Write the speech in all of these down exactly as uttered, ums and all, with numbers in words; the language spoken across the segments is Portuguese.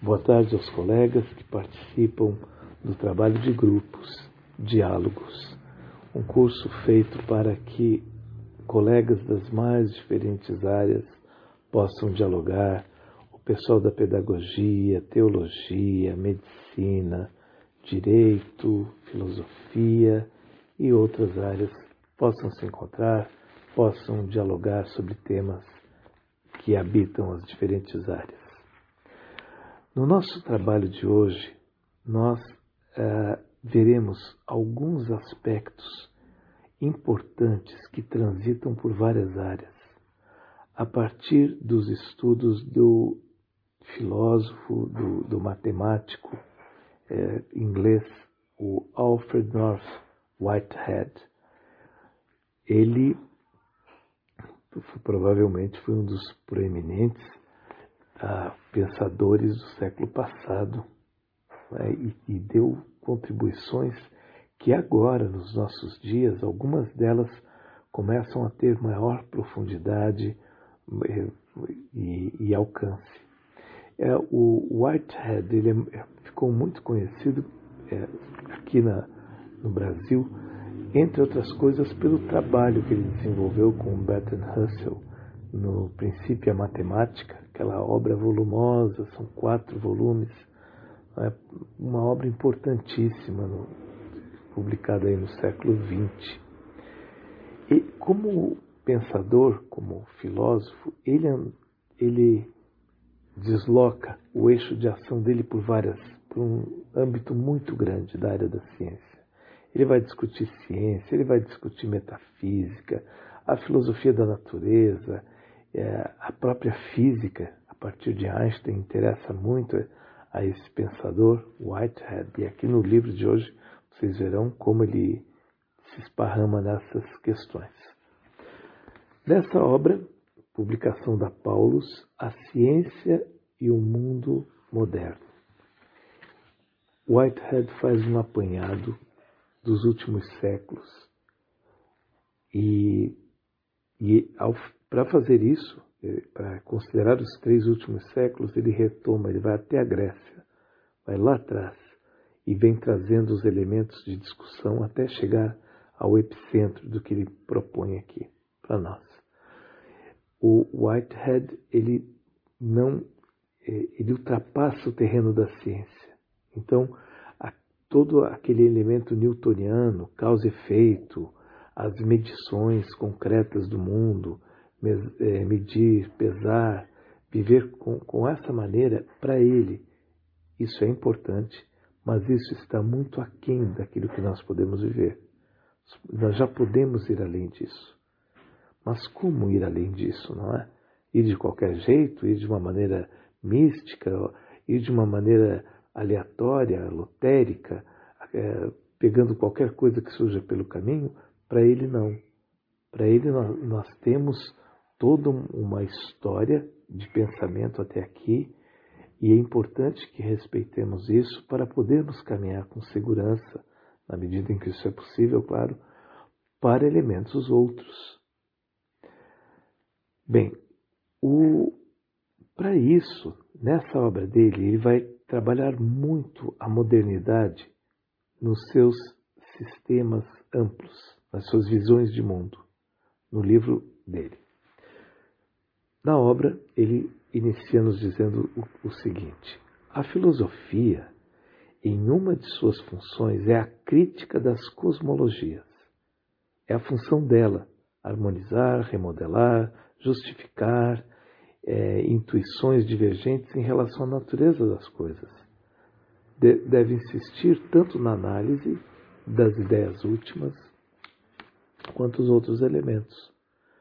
Boa tarde aos colegas que participam do trabalho de grupos, diálogos. Um curso feito para que colegas das mais diferentes áreas possam dialogar, o pessoal da pedagogia, teologia, medicina, direito, filosofia e outras áreas possam se encontrar, possam dialogar sobre temas que habitam as diferentes áreas. No nosso trabalho de hoje, nós uh, veremos alguns aspectos importantes que transitam por várias áreas, a partir dos estudos do filósofo, do, do matemático eh, inglês, o Alfred North Whitehead. Ele provavelmente foi um dos proeminentes uh, pensadores do século passado, né, e, e deu contribuições que agora, nos nossos dias, algumas delas começam a ter maior profundidade e, e, e alcance. É, o Whitehead ele é, ficou muito conhecido é, aqui na, no Brasil, entre outras coisas, pelo trabalho que ele desenvolveu com Bertrand Russell no Princípio à Matemática, aquela obra volumosa, são quatro volumes, é uma obra importantíssima, no, publicada aí no século vinte. E como pensador, como filósofo, ele, ele desloca o eixo de ação dele por várias, por um âmbito muito grande da área da ciência. Ele vai discutir ciência, ele vai discutir metafísica, a filosofia da natureza, é, a própria física, a partir de Einstein, interessa muito a esse pensador, Whitehead. E aqui no livro de hoje vocês verão como ele se esparrama nessas questões. Nessa obra, publicação da Paulus, A Ciência e o Mundo Moderno, Whitehead faz um apanhado dos últimos séculos e, e para fazer isso, para considerar os três últimos séculos, ele retoma, ele vai até a Grécia, vai lá atrás e vem trazendo os elementos de discussão até chegar ao epicentro do que ele propõe aqui para nós. O Whitehead, ele não, ele ultrapassa o terreno da ciência. Então, a, todo aquele elemento newtoniano, causa e efeito, as medições concretas do mundo, medir, pesar, viver com, com essa maneira, para ele, isso é importante, mas isso está muito aquém daquilo que nós podemos viver. Nós já podemos ir além disso. Mas como ir além disso, não é? Ir de qualquer jeito, ir de uma maneira mística, ir de uma maneira aleatória, lotérica, é, pegando qualquer coisa que surja pelo caminho, para ele não. Para ele nós, nós temos toda uma história de pensamento até aqui, e é importante que respeitemos isso para podermos caminhar com segurança, na medida em que isso é possível, claro, para elementos outros. Bem, para isso, nessa obra dele, ele vai trabalhar muito a modernidade nos seus sistemas amplos, nas suas visões de mundo, no livro dele. Na obra, ele inicia nos dizendo o, o seguinte: a filosofia, em uma de suas funções, é a crítica das cosmologias. É a função dela harmonizar, remodelar, justificar é, intuições divergentes em relação à natureza das coisas. De, deve insistir tanto na análise das ideias últimas quanto os outros elementos.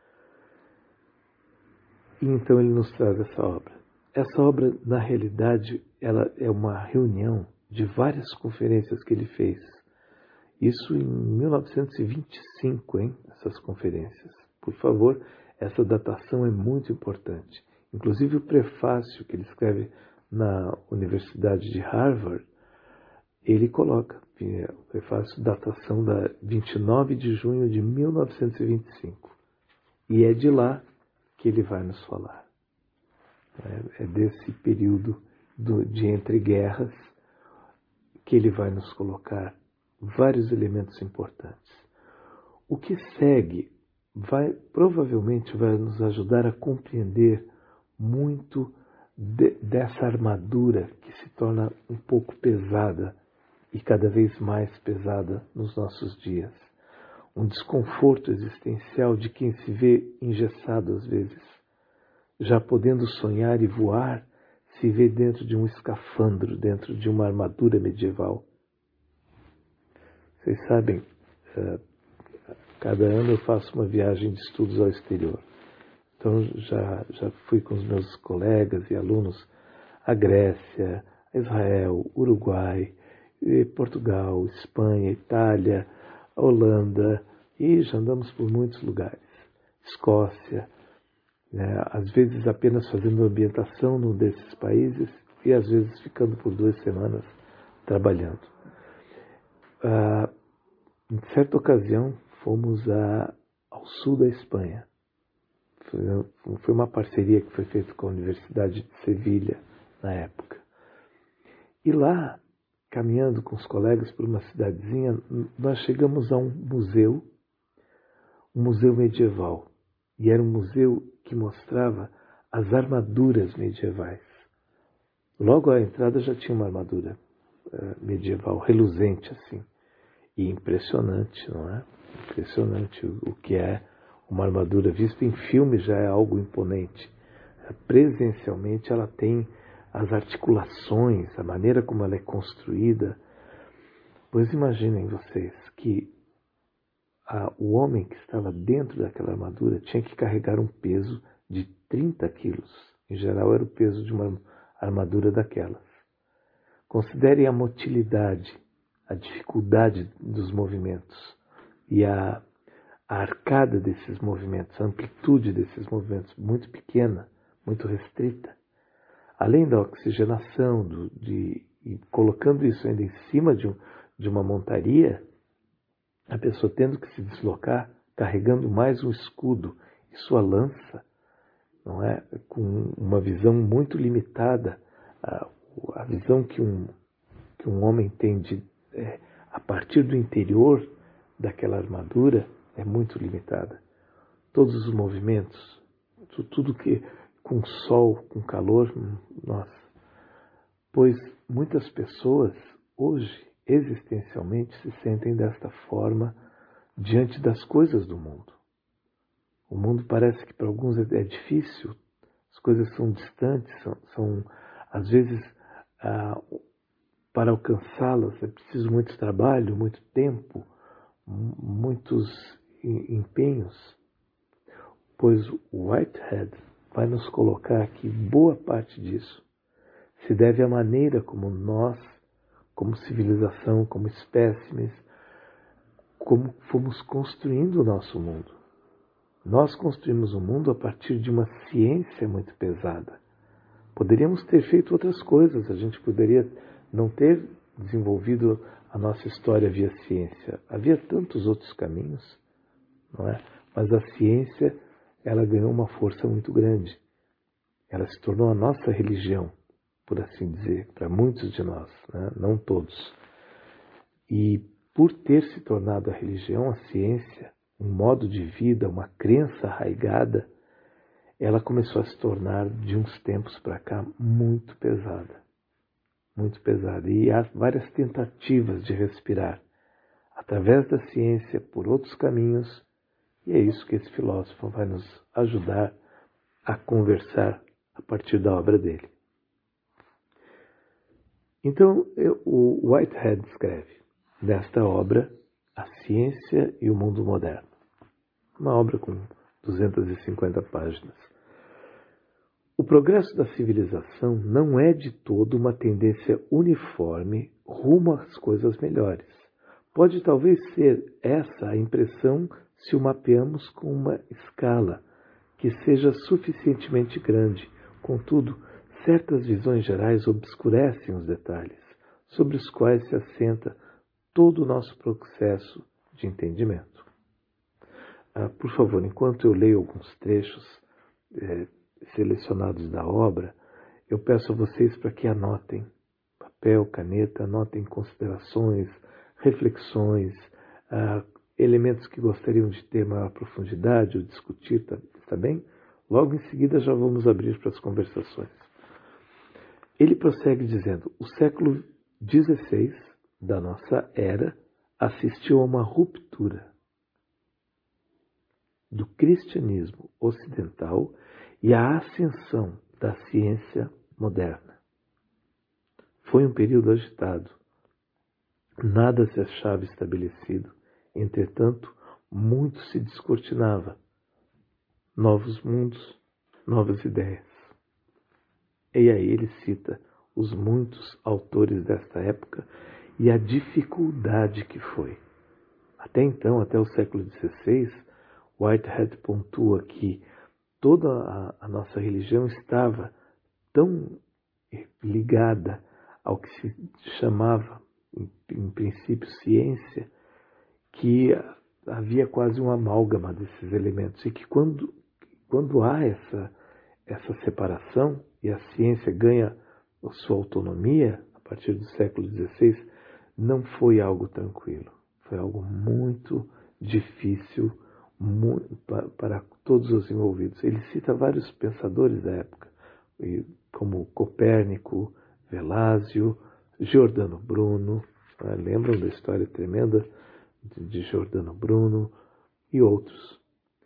E então ele nos traz essa obra. Essa obra, na realidade, ela é uma reunião de várias conferências que ele fez. Isso em mil novecentos e vinte e cinco, hein? Essas conferências. Por favor, essa datação é muito importante. Inclusive o prefácio que ele escreve na Universidade de Harvard, ele coloca o prefácio, datação da vinte e nove de junho de mil novecentos e vinte e cinco. E é de lá que ele vai nos falar. É desse período do, de entre guerras, que ele vai nos colocar vários elementos importantes. O que segue vai provavelmente vai nos ajudar a compreender muito de, dessa armadura que se torna um pouco pesada e cada vez mais pesada nos nossos dias. Um desconforto existencial de quem se vê engessado às vezes, já podendo sonhar e voar, se vê dentro de um escafandro, dentro de uma armadura medieval. Vocês sabem, cada ano eu faço uma viagem de estudos ao exterior. Então já, já fui com os meus colegas e alunos à Grécia, a Israel, Uruguai, Portugal, Espanha, Itália, a Holanda, e já andamos por muitos lugares. Escócia, né? Às vezes apenas fazendo ambientação num desses países e às vezes ficando por duas semanas trabalhando. Ah, em certa ocasião fomos a, ao sul da Espanha. Foi, foi uma parceria que foi feita com a Universidade de Sevilha na época. E lá, caminhando com os colegas por uma cidadezinha, nós chegamos a um museu, um museu medieval. E era um museu que mostrava as armaduras medievais. Logo à entrada já tinha uma armadura uh, medieval, reluzente assim. E impressionante, não é? Impressionante o, o que é uma armadura vista em filme já é algo imponente. Presencialmente ela tem as articulações, a maneira como ela é construída. Pois imaginem vocês que a, o homem que estava dentro daquela armadura tinha que carregar um peso de trinta quilos. Em geral era o peso de uma armadura daquelas. Considerem a motilidade, a dificuldade dos movimentos e a, a arcada desses movimentos, a amplitude desses movimentos muito pequena, muito restrita. Além da oxigenação, do, de, e colocando isso ainda em cima de, um, de uma montaria, a pessoa tendo que se deslocar, carregando mais um escudo e sua lança, não é? Com uma visão muito limitada, a, a visão que um, que um homem tem de, é, a partir do interior daquela armadura é muito limitada. Todos os movimentos, tudo que com sol, com calor, nossa. Pois muitas pessoas hoje, existencialmente, se sentem desta forma diante das coisas do mundo. O mundo parece que para alguns é difícil, as coisas são distantes, são, são às vezes, ah, para alcançá-las é preciso muito trabalho, muito tempo, muitos empenhos. Pois o Whitehead vai nos colocar que boa parte disso se deve à maneira como nós, como civilização, como espécimes, como fomos construindo o nosso mundo. Nós construímos o mundo a partir de uma ciência muito pesada. Poderíamos ter feito outras coisas, a gente poderia não ter desenvolvido a nossa história via ciência. Havia tantos outros caminhos, não é? Mas a ciência, ela ganhou uma força muito grande. Ela se tornou a nossa religião, por assim dizer, para muitos de nós, né? Não todos. E por ter se tornado a religião, a ciência, um modo de vida, uma crença arraigada, ela começou a se tornar, de uns tempos para cá, muito pesada. Muito pesada. E há várias tentativas de respirar através da ciência, por outros caminhos, e é isso que esse filósofo vai nos ajudar a conversar a partir da obra dele. Então, eu, o Whitehead escreve nesta obra A Ciência e o Mundo Moderno. Uma obra com duzentas e cinquenta páginas. O progresso da civilização não é de todo uma tendência uniforme rumo às coisas melhores. Pode talvez ser essa a impressão se o mapeamos com uma escala que seja suficientemente grande. Contudo, certas visões gerais obscurecem os detalhes, sobre os quais se assenta todo o nosso processo de entendimento. Ah, por favor, enquanto eu leio alguns trechos eh, selecionados da obra, eu peço a vocês para que anotem, papel, caneta, anotem considerações, reflexões, uh, elementos que gostariam de ter maior profundidade ou discutir, tá, tá bem? Logo em seguida já vamos abrir para as conversações. Ele prossegue dizendo, o século dezesseis da nossa era assistiu a uma ruptura do cristianismo ocidental e à ascensão da ciência moderna. Foi um período agitado. Nada se achava estabelecido. Entretanto, muito se descortinava. Novos mundos, novas ideias. E aí ele cita os muitos autores desta época e a dificuldade que foi. Até então, até o século dezesseis, Whitehead pontua que toda a, a nossa religião estava tão ligada ao que se chamava, em, em princípio, ciência, que havia quase uma amálgama desses elementos. E que quando, quando há essa, essa separação e a ciência ganha a sua autonomia, a partir do século dezesseis, não foi algo tranquilo. Foi algo muito difícil muito, para, para todos os envolvidos. Ele cita vários pensadores da época, como Copérnico, Velázio, Giordano Bruno, né? Lembram da história tremenda de Giordano Bruno e outros.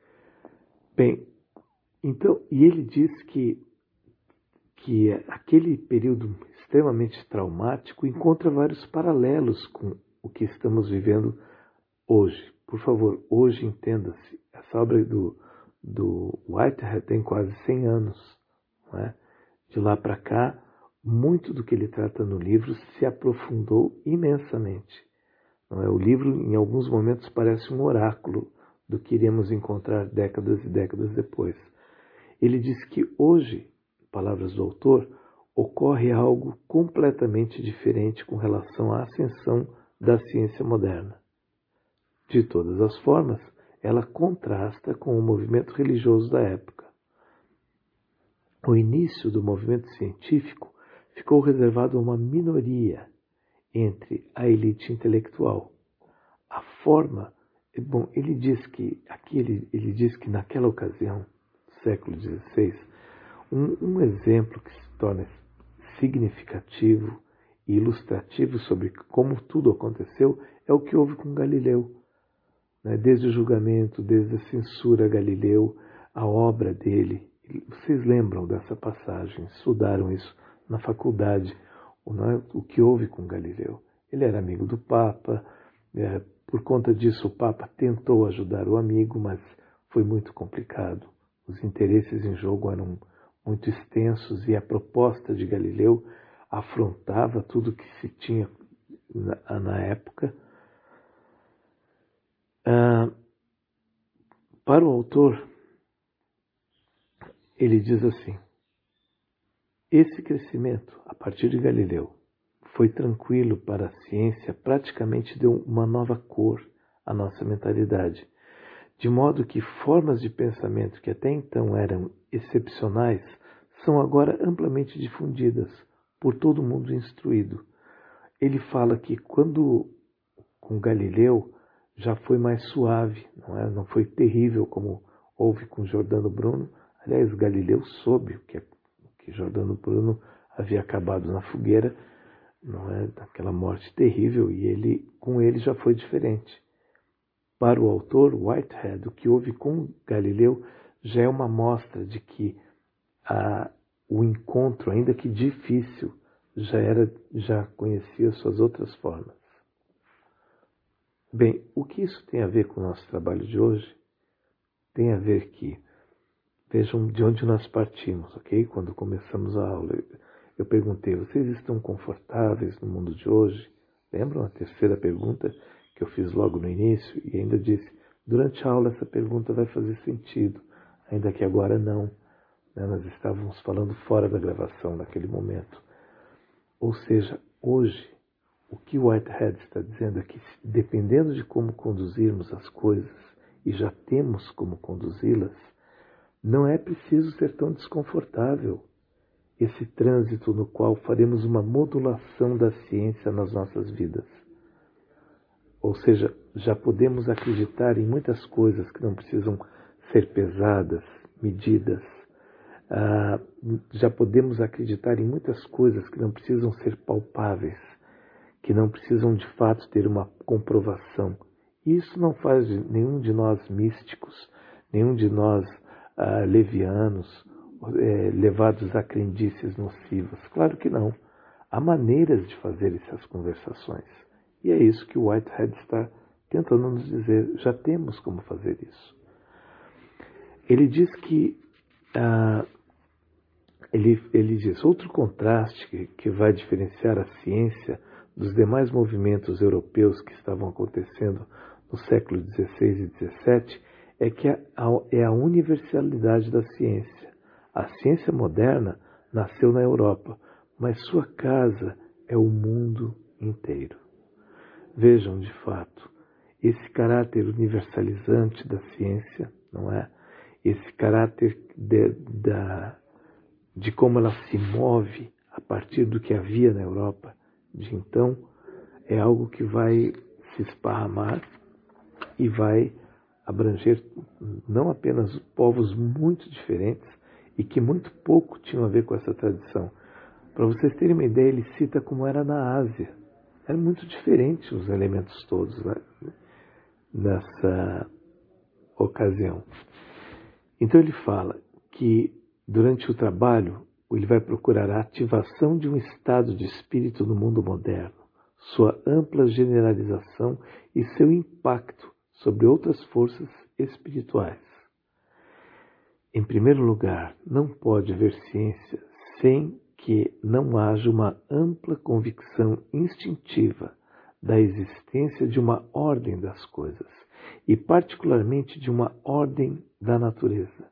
Bem, então, e ele diz que, que aquele período extremamente traumático encontra vários paralelos com o que estamos vivendo hoje. Por favor, hoje entenda-se, essa obra do, do Whitehead tem quase cem anos. Não é? De lá para cá, muito do que ele trata no livro se aprofundou imensamente. Não é? O livro, em alguns momentos, parece um oráculo do que iremos encontrar décadas e décadas depois. Ele diz que hoje, palavras do autor, ocorre algo completamente diferente com relação à ascensão da ciência moderna. De todas as formas, ela contrasta com o movimento religioso da época. O início do movimento científico ficou reservado a uma minoria entre a elite intelectual. A forma, bom, ele diz que, aqui ele, ele diz que naquela ocasião, século dezesseis, um, um exemplo que se torna significativo e ilustrativo sobre como tudo aconteceu é o que houve com Galileu. Né? Desde o julgamento, desde a censura a Galileu, a obra dele. Vocês lembram dessa passagem, estudaram isso na faculdade, o que houve com Galileu. Ele era amigo do Papa, é, por conta disso o Papa tentou ajudar o amigo, mas foi muito complicado. Os interesses em jogo eram muito extensos e a proposta de Galileu afrontava tudo que se tinha na, na época. Ah, para o autor, ele diz assim, esse crescimento, a partir de Galileu, foi tranquilo para a ciência, praticamente deu uma nova cor à nossa mentalidade, de modo que formas de pensamento que até então eram excepcionais são agora amplamente difundidas por todo mundo instruído. Ele fala que quando com Galileu já foi mais suave, não é? Não foi terrível como houve com Giordano Bruno. Aliás, Galileu soube que, que Giordano Bruno havia acabado na fogueira, não é, daquela morte terrível, e ele, com ele já foi diferente. Para o autor Whitehead, o que houve com Galileu já é uma mostra de que a, o encontro, ainda que difícil, já era, já conhecia suas outras formas. Bem, o que isso tem a ver com o nosso trabalho de hoje? Tem a ver que, vejam de onde nós partimos, ok? Quando começamos a aula, eu perguntei, vocês estão confortáveis no mundo de hoje? Lembram a terceira pergunta que eu fiz logo no início? E ainda disse, durante a aula essa pergunta vai fazer sentido, ainda que agora não. Né? Nós estávamos falando fora da gravação naquele momento. Ou seja, hoje, o que Whitehead está dizendo é que, dependendo de como conduzirmos as coisas, e já temos como conduzi-las, não é preciso ser tão desconfortável. esse trânsito no qual faremos uma modulação da ciência nas nossas vidas. Ou seja, já podemos acreditar em muitas coisas que não precisam ser pesadas, medidas. Ah, já podemos acreditar em muitas coisas que não precisam ser palpáveis, que não precisam de fato ter uma comprovação. E isso não faz de nenhum de nós místicos, nenhum de nós ah, levianos, eh, levados a crendices nocivas. Claro que não. Há maneiras de fazer essas conversações. E é isso que o Whitehead está tentando nos dizer. Já temos como fazer isso. Ele diz que... Ah, ele, ele diz, outro contraste que, que vai diferenciar a ciência dos demais movimentos europeus que estavam acontecendo no século dezesseis e dezessete é que a, a, é a universalidade da ciência. A ciência moderna nasceu na Europa, mas sua casa é o mundo inteiro. Vejam, de fato, esse caráter universalizante da ciência, não é? Esse caráter de, da, de como ela se move a partir do que havia na Europa de então, é algo que vai se esparramar e vai abranger não apenas povos muito diferentes e que muito pouco tinham a ver com essa tradição. Para vocês terem uma ideia, ele cita como era na Ásia. Era muito diferente os elementos todos, né, nessa ocasião. Então ele fala que durante o trabalho ele vai procurar a ativação de um estado de espírito no mundo moderno, sua ampla generalização e seu impacto sobre outras forças espirituais. Em primeiro lugar, não pode haver ciência sem que não haja uma ampla convicção instintiva da existência de uma ordem das coisas, e particularmente de uma ordem da natureza.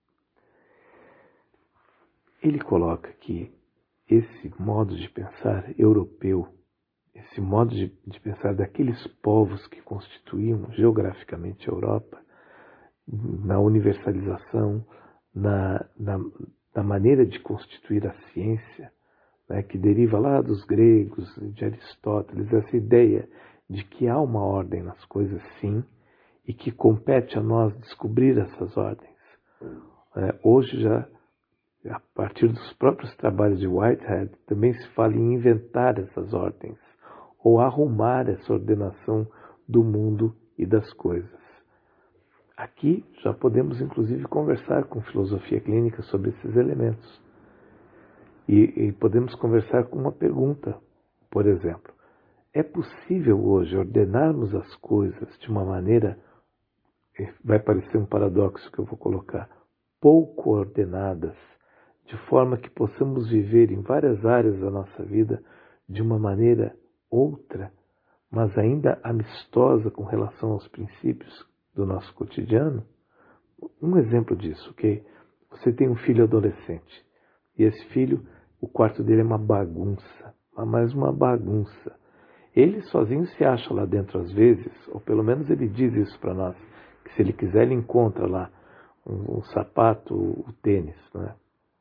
Ele coloca que esse modo de pensar europeu, esse modo de, de pensar daqueles povos que constituíam geograficamente a Europa, na universalização, na, na, na maneira de constituir a ciência, né, que deriva lá dos gregos, de Aristóteles, essa ideia de que há uma ordem nas coisas, sim, e que compete a nós descobrir essas ordens. É, hoje já, a partir dos próprios trabalhos de Whitehead, também se fala em inventar essas ordens, ou arrumar essa ordenação do mundo e das coisas. Aqui já podemos, inclusive, conversar com filosofia clínica sobre esses elementos. E, e podemos conversar com uma pergunta, por exemplo. É possível hoje ordenarmos as coisas de uma maneira, vai parecer um paradoxo que eu vou colocar, pouco ordenadas, de forma que possamos viver em várias áreas da nossa vida de uma maneira outra, mas ainda amistosa com relação aos princípios do nosso cotidiano? Um exemplo disso, ok? Você tem um filho adolescente, e esse filho, o quarto dele é uma bagunça, mas uma bagunça. Ele sozinho se acha lá dentro às vezes, ou pelo menos ele diz isso para nós, que se ele quiser ele encontra lá um, um sapato, o um tênis, não é?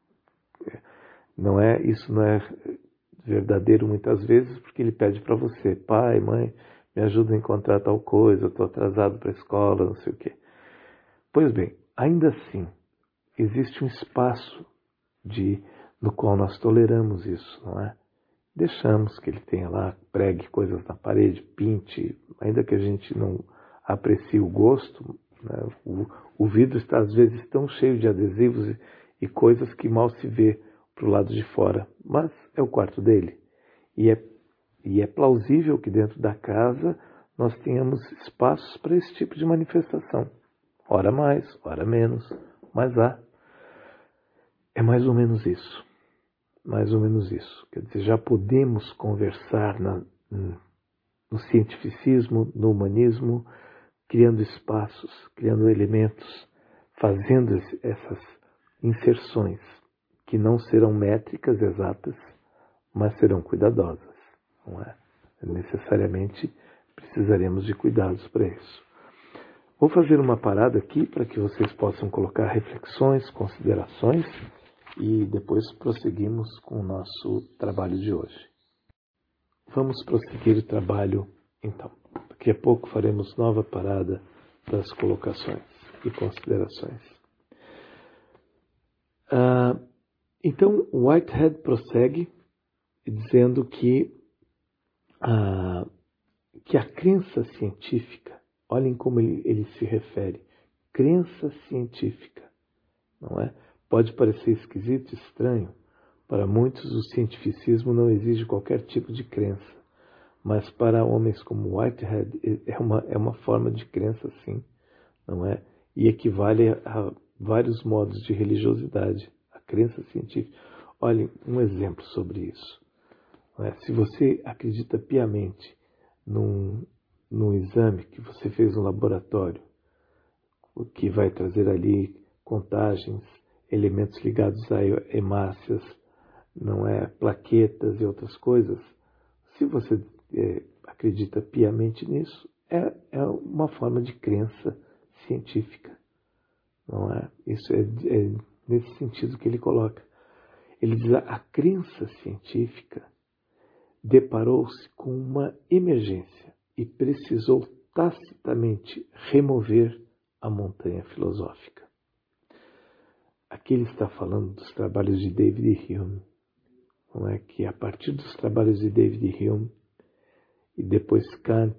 Não é? Isso não é verdadeiro muitas vezes, porque ele pede para você, pai, mãe, me ajuda a encontrar tal coisa, eu estou atrasado para a escola, não sei o quê. Pois bem, ainda assim, existe um espaço de, no qual nós toleramos isso, não é? Deixamos que ele tenha lá, pregue coisas na parede, pinte, ainda que a gente não aprecie o gosto, né? o, o vidro está às vezes tão cheio de adesivos e, e coisas que mal se vê para o lado de fora, mas é o quarto dele. E é, e é plausível que dentro da casa nós tenhamos espaços para esse tipo de manifestação. Ora mais, ora menos, mas há. É mais ou menos isso. Mais ou menos isso. Quer dizer, já podemos conversar na, no cientificismo, no humanismo, criando espaços, criando elementos, fazendo essas inserções que não serão métricas exatas, mas serão cuidadosas. Não é? Necessariamente precisaremos de cuidados para isso. Vou fazer uma parada aqui para que vocês possam colocar reflexões, considerações e depois prosseguimos com o nosso trabalho de hoje. Vamos prosseguir o trabalho, então. Daqui a pouco faremos nova parada das colocações e considerações. Ah, então, Whitehead prossegue dizendo que, ah, que a crença científica, olhem como ele, ele se refere, crença científica, não é? Pode parecer esquisito e estranho. Para muitos, o cientificismo não exige qualquer tipo de crença. Mas para homens como Whitehead, é uma, é uma forma de crença, sim, não é? E equivale a vários modos de religiosidade, a crença científica. Olhem, um exemplo sobre isso. Não é? Se você acredita piamente num, num exame que você fez no laboratório, o que vai trazer ali contagens, elementos ligados a hemácias, não é, plaquetas e outras coisas, se você é, acredita piamente nisso, é, é uma forma de crença científica, não é? Isso é, é nesse sentido que ele coloca. Ele diz: a crença científica deparou-se com uma emergência e precisou tacitamente remover a montanha filosófica. Aqui ele está falando dos trabalhos de David Hume, não é? Que a partir dos trabalhos de David Hume e depois Kant,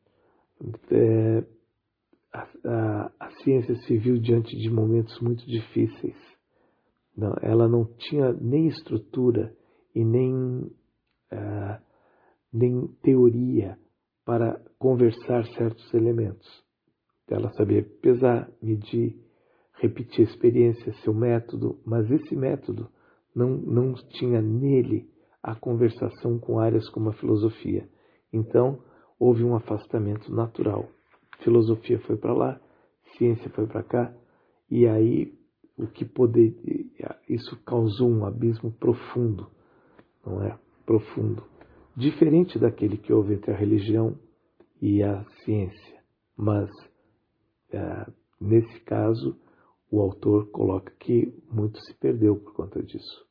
é, a, a, a ciência se viu diante de momentos muito difíceis. Não, ela não tinha nem estrutura e nem, uh, nem teoria para conversar certos elementos. Ela sabia pesar, medir, repetir a experiência, seu método, mas esse método não, não tinha nele a conversação com áreas como a filosofia. Então, houve um afastamento natural. Filosofia foi para lá, ciência foi para cá, e aí o que poder, isso causou um abismo profundo, não é? Profundo. Diferente daquele que houve entre a religião e a ciência. Mas, é, nesse caso, o autor coloca que muito se perdeu por conta disso.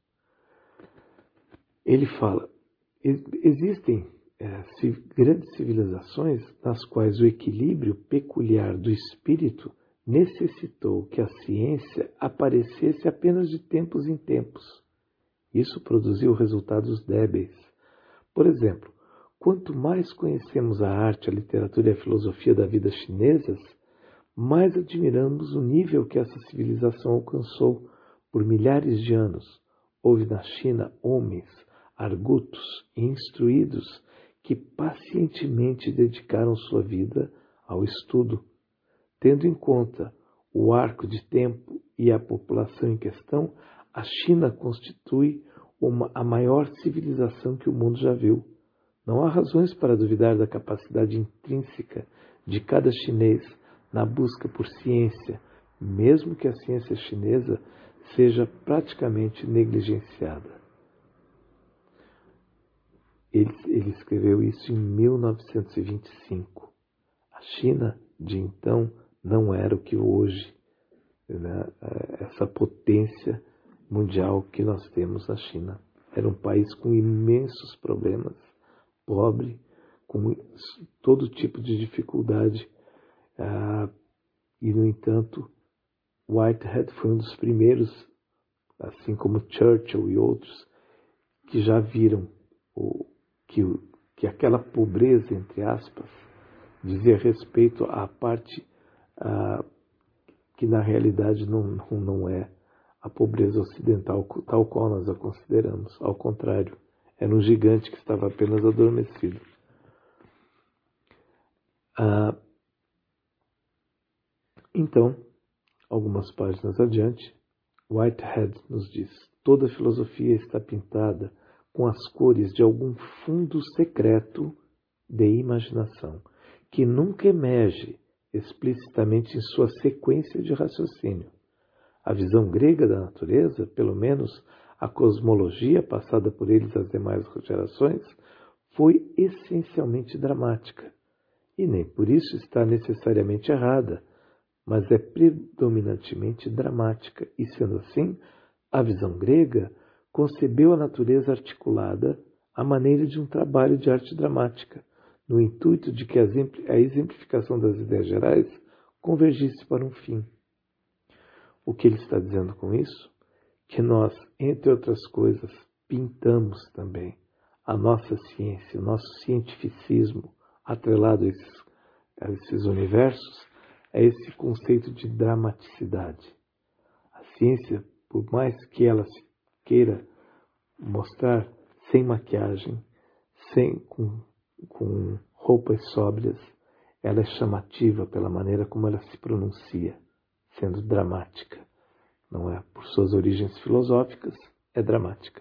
Ele fala, existem é, grandes civilizações nas quais o equilíbrio peculiar do espírito necessitou que a ciência aparecesse apenas de tempos em tempos. Isso produziu resultados débeis. Por exemplo, quanto mais conhecemos a arte, a literatura e a filosofia da vida chinesas, mais admiramos o nível que essa civilização alcançou por milhares de anos. Houve na China homens argutos e instruídos que pacientemente dedicaram sua vida ao estudo. Tendo em conta o arco de tempo e a população em questão, a China constitui uma, a maior civilização que o mundo já viu. Não há razões para duvidar da capacidade intrínseca de cada chinês na busca por ciência, mesmo que a ciência chinesa seja praticamente negligenciada. Ele, ele escreveu isso em mil novecentos e vinte e cinco. A China, de então, não era o que hoje, né? Essa potência mundial que nós temos na China. Era um país com imensos problemas, pobre, com todo tipo de dificuldade. Ah, e, no entanto, Whitehead foi um dos primeiros, assim como Churchill e outros, que já viram o, que, que aquela pobreza, entre aspas, dizia respeito à parte ah, que na realidade não, não, não é a pobreza ocidental tal qual nós a consideramos. Ao contrário, era um gigante que estava apenas adormecido. Ah, então, algumas páginas adiante, Whitehead nos diz: toda filosofia está pintada com as cores de algum fundo secreto de imaginação, que nunca emerge explicitamente em sua sequência de raciocínio. A visão grega da natureza, pelo menos a cosmologia passada por eles às demais gerações, foi essencialmente dramática, e nem por isso está necessariamente errada, mas é predominantemente dramática, e sendo assim, A visão grega concebeu a natureza articulada à maneira de um trabalho de arte dramática, no intuito de que a exemplificação das ideias gerais convergisse para um fim. O que ele está dizendo com isso? Que nós, entre outras coisas, pintamos também a nossa ciência, o nosso cientificismo atrelado a esses, a esses universos, a esse conceito de dramaticidade. A ciência, por mais que ela se queira mostrar sem maquiagem, sem, com, com roupas sóbrias, ela é chamativa pela maneira como ela se pronuncia, sendo dramática. Não é? Por suas origens filosóficas, é dramática.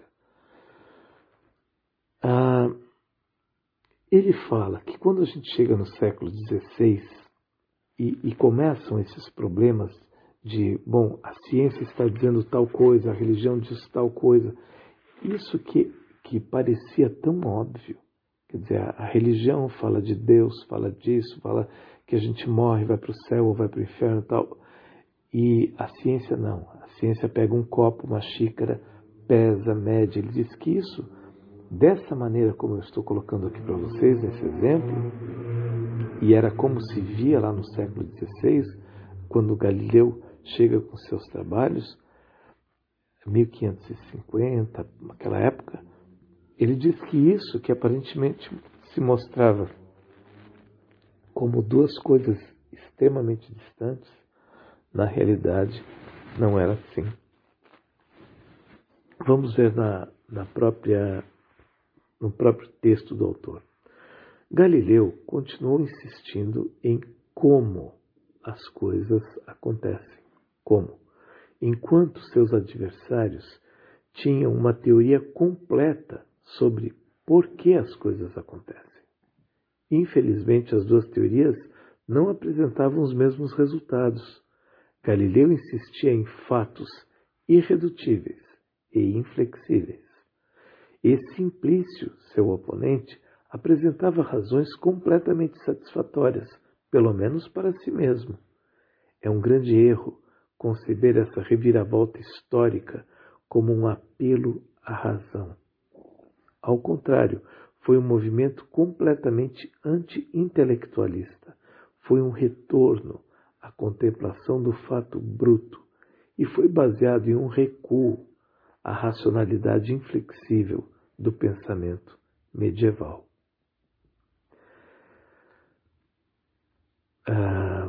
Ah, ele fala que quando a gente chega no século dezesseis e, e começam esses problemas de, bom, a ciência está dizendo tal coisa, a religião diz tal coisa, isso que, que parecia tão óbvio, quer dizer, a, a religião fala de Deus, fala disso, fala que a gente morre, vai para o céu ou vai para o inferno e tal, e a ciência não, a ciência pega um copo, uma xícara, pesa, mede, ele diz que isso, dessa maneira como eu estou colocando aqui para vocês, nesse exemplo, e era como se via lá no século dezesseis, quando Galileu chega com seus trabalhos, mil quinhentos e cinquenta, naquela época, ele diz que isso que aparentemente se mostrava como duas coisas extremamente distantes, na realidade não era assim. Vamos ver na, na própria, no próprio texto do autor. Galileu continuou insistindo em como as coisas acontecem. Como? Enquanto seus adversários tinham uma teoria completa sobre por que as coisas acontecem. Infelizmente, as duas teorias não apresentavam os mesmos resultados. Galileu insistia em fatos irredutíveis e inflexíveis. E Simplício, seu oponente, apresentava razões completamente satisfatórias, pelo menos para si mesmo. É um grande erro conceber essa reviravolta histórica como um apelo à razão. Ao contrário, foi um movimento completamente anti-intelectualista. Foi um retorno à contemplação do fato bruto e foi baseado em um recuo à racionalidade inflexível do pensamento medieval. Ah,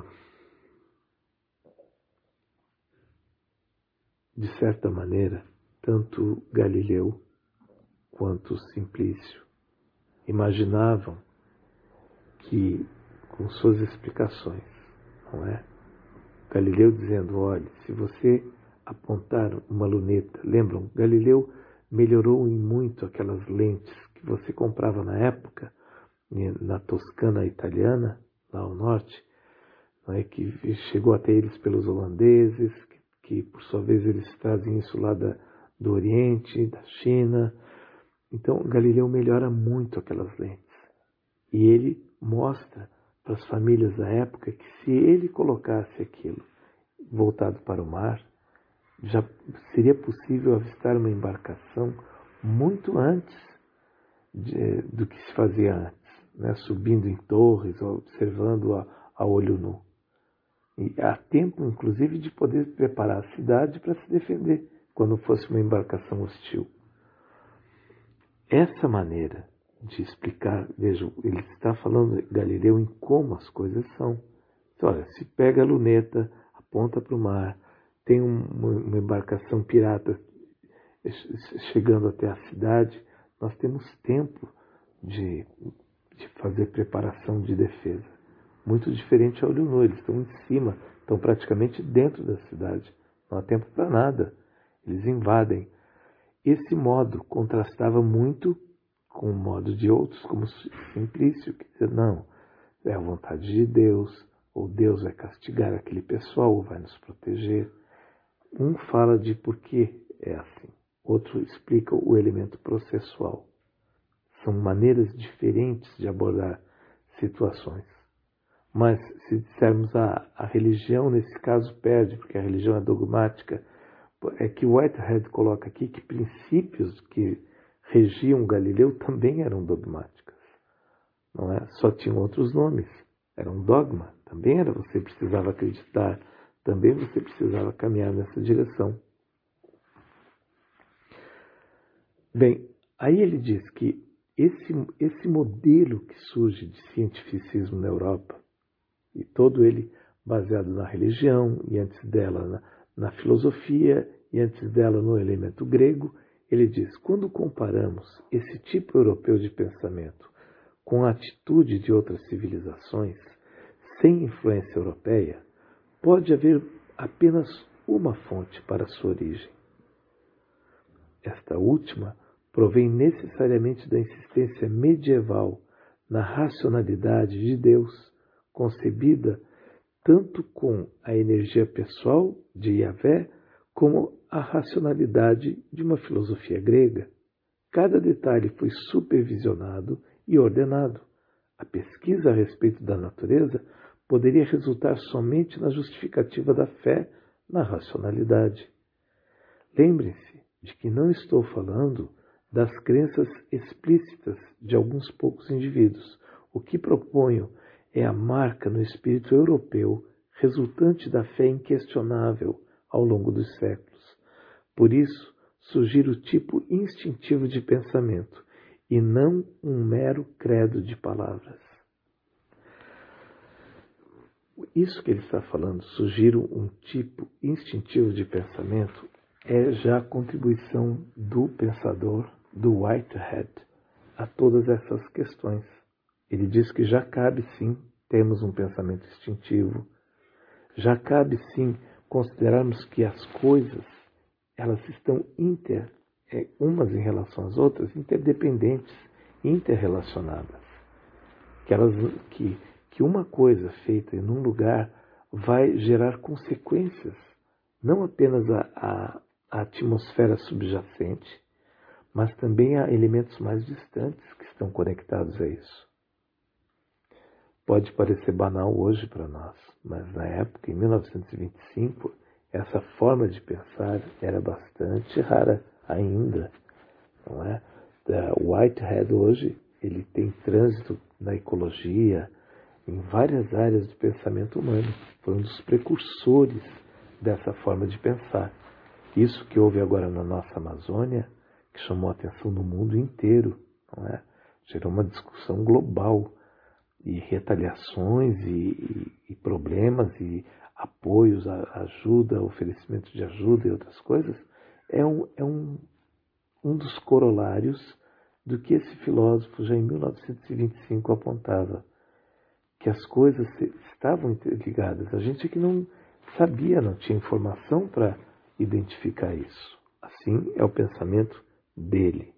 de certa maneira, tanto Galileu quanto Simplício imaginavam que, com suas explicações, não é? Galileu dizendo, olha, se você apontar uma luneta, lembram, Galileu melhorou em muito aquelas lentes que você comprava na época, na Toscana italiana, lá ao norte, não é? Que chegou até eles pelos holandeses, que, que por sua vez eles trazem isso lá da, do Oriente, da China. Então Galileu melhora muito aquelas lentes. E ele mostra para as famílias da época que se ele colocasse aquilo voltado para o mar, já seria possível avistar uma embarcação muito antes de, do que se fazia antes, né? Subindo em torres, observando a, a olho nu. E há tempo, inclusive, de poder preparar a cidade para se defender quando fosse uma embarcação hostil. Essa maneira de explicar, veja, ele está falando, Galileu, em como as coisas são. Então, olha, se pega a luneta, aponta para o mar, tem um, uma embarcação pirata chegando até a cidade, nós temos tempo de, de fazer preparação de defesa. Muito diferente ao olho nu, eles estão em cima, estão praticamente dentro da cidade. Não há tempo para nada. Eles invadem. Esse modo contrastava muito com o modo de outros, como Simplício, que dizia, não, é a vontade de Deus, ou Deus vai castigar aquele pessoal, ou vai nos proteger. Um fala de por que é assim, outro explica o elemento processual. São maneiras diferentes de abordar situações. Mas se dissermos a, a religião, nesse caso, perde, porque a religião é dogmática, é que Whitehead coloca aqui que princípios que regiam Galileu também eram dogmáticos. Não é? Só tinham outros nomes. Era um dogma. Também era, você precisava acreditar. Também você precisava caminhar nessa direção. Bem, aí ele diz que esse, esse modelo que surge de cientificismo na Europa, e todo ele baseado na religião, e antes dela na, na filosofia, e antes dela no elemento grego, ele diz, quando comparamos esse tipo europeu de pensamento com a atitude de outras civilizações, sem influência europeia, pode haver apenas uma fonte para sua origem. Esta última provém necessariamente da insistência medieval na racionalidade de Deus, concebida tanto com a energia pessoal de Yahvé, como a racionalidade de uma filosofia grega. Cada detalhe foi supervisionado e ordenado. A pesquisa a respeito da natureza poderia resultar somente na justificativa da fé na racionalidade. Lembrem-se de que não estou falando das crenças explícitas de alguns poucos indivíduos. O que proponho é a marca no espírito europeu resultante da fé inquestionável ao longo dos séculos. Por isso, sugiro o tipo instintivo de pensamento e não um mero credo de palavras. Isso que ele está falando, sugiro um tipo instintivo de pensamento, é já a contribuição do pensador, do Whitehead, a todas essas questões. Ele diz que já cabe sim termos um pensamento instintivo, já cabe sim considerarmos que as coisas, elas estão inter, é, umas em relação às outras, interdependentes, interrelacionadas. Que, elas, que, que uma coisa feita em um lugar vai gerar consequências, não apenas a, a, a atmosfera subjacente, mas também a elementos mais distantes que estão conectados a isso. Pode parecer banal hoje para nós, mas na época, em mil novecentos e vinte e cinco, essa forma de pensar era bastante rara ainda, não é? O Whitehead hoje, ele tem trânsito na ecologia, em várias áreas do pensamento humano. Foi um dos precursores dessa forma de pensar. Isso que houve agora na nossa Amazônia, que chamou a atenção do mundo inteiro, não é? Gerou uma discussão global, e retaliações, e, e, e problemas, e apoios, a, ajuda, oferecimento de ajuda e outras coisas, é, um, é um, um dos corolários do que esse filósofo já em mil novecentos e vinte e cinco apontava, que as coisas estavam interligadas. A gente é que não sabia, não tinha informação para identificar isso. Assim é o pensamento dele.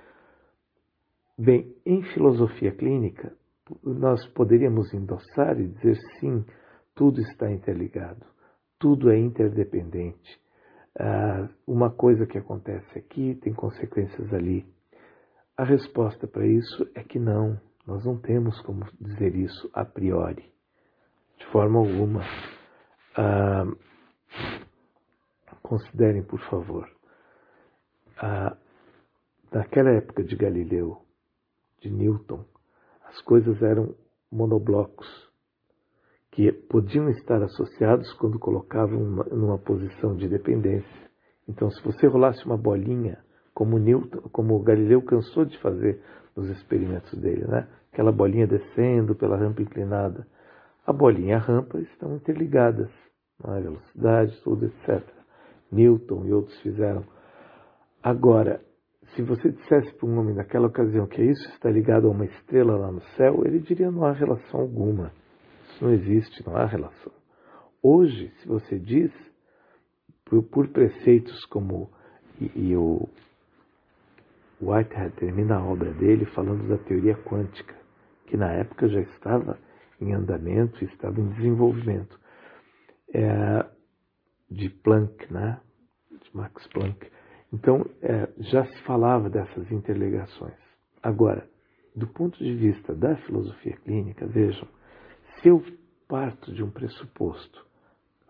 Bem, em filosofia clínica, nós poderíamos endossar e dizer sim, tudo está interligado, tudo é interdependente. Ah, uma coisa que acontece aqui tem consequências ali. A resposta para isso é que não, nós não temos como dizer isso a priori, de forma alguma. Ah, considerem, por favor, ah, naquela época de Galileu, de Newton, as coisas eram monoblocos, que podiam estar associados quando colocavam uma, numa posição de dependência. Então, se você rolasse uma bolinha, como Newton, como Galileu cansou de fazer nos experimentos dele, né? Aquela bolinha descendo pela rampa inclinada, a bolinha e a rampa estão interligadas, não é? Velocidade, tudo, etcétera. Newton e outros fizeram. Agora, se você dissesse para um homem naquela ocasião que isso está ligado a uma estrela lá no céu, ele diria não há relação alguma. Isso não existe, não há relação. Hoje, se você diz, por, por preceitos como, e, e o Whitehead termina a obra dele falando da teoria quântica, que na época já estava em andamento, estava em desenvolvimento, é, de Planck, né? De Max Planck. Então, é, já se falava dessas interligações. Agora, do ponto de vista da filosofia clínica, vejam, se eu parto de um pressuposto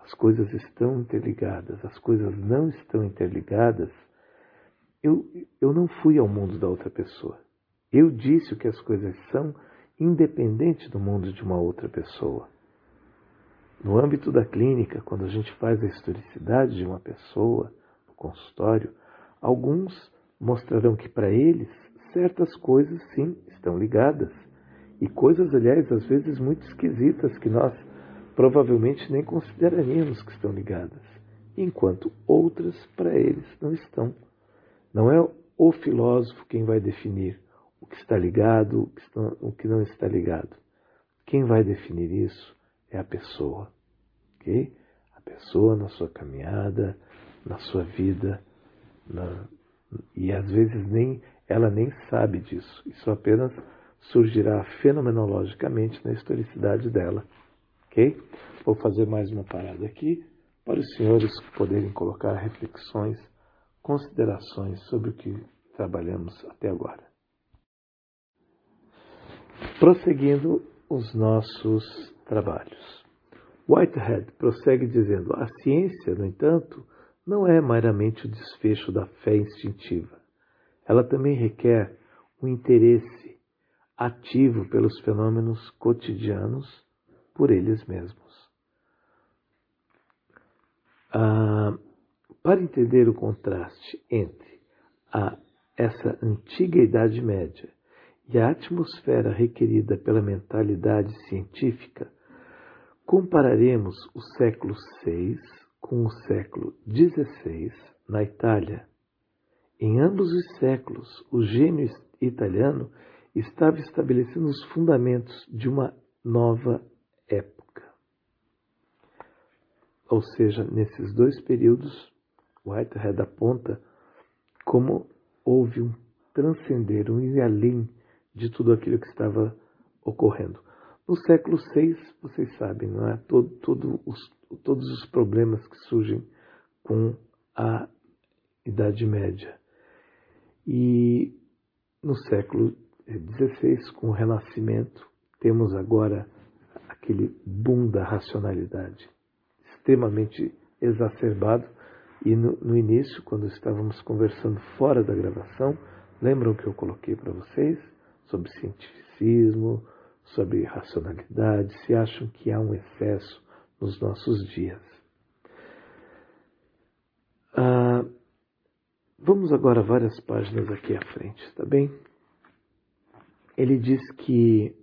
as coisas estão interligadas, as coisas não estão interligadas, eu, eu não fui ao mundo da outra pessoa. Eu disse o que as coisas são, independente do mundo de uma outra pessoa. No âmbito da clínica, quando a gente faz a historicidade de uma pessoa, no consultório, alguns mostrarão que para eles certas coisas sim estão ligadas. E coisas, aliás, às vezes muito esquisitas que nós provavelmente nem consideraríamos que estão ligadas. Enquanto outras para eles não estão. Não é o filósofo quem vai definir o que está ligado, o que não está ligado. Quem vai definir isso é a pessoa, ok? A pessoa na sua caminhada, na sua vida, na... e às vezes nem, ela nem sabe disso. Isso apenas surgirá fenomenologicamente na historicidade dela, ok? Vou fazer mais uma parada aqui para os senhores poderem colocar reflexões, considerações sobre o que trabalhamos até agora. Prosseguindo os nossos trabalhos. Whitehead prossegue dizendo: a ciência, no entanto, não é meramente o desfecho da fé instintiva. Ela também requer um interesse ativo pelos fenômenos cotidianos por eles mesmos. Ah, para entender o contraste entre a, essa antiga Idade Média e a atmosfera requerida pela mentalidade científica, compararemos o século seis com o século dezesseis na Itália. Em ambos os séculos, o gênio italiano estava estabelecendo os fundamentos de uma nova época. Ou seja, nesses dois períodos, Whitehead aponta como houve um transcender, um ir além de tudo aquilo que estava ocorrendo. No século seis, vocês sabem, não é? Todo, todo os, todos os problemas que surgem com a Idade Média. E no século dezesseis, com o Renascimento, temos agora aquele boom da racionalidade, extremamente exacerbado. E no, no início, quando estávamos conversando fora da gravação, lembram que eu coloquei para vocês sobre cientificismo, sobre racionalidade, se acham que há um excesso nos nossos dias. Ah, vamos agora várias páginas aqui à frente, tá bem? Ele diz que,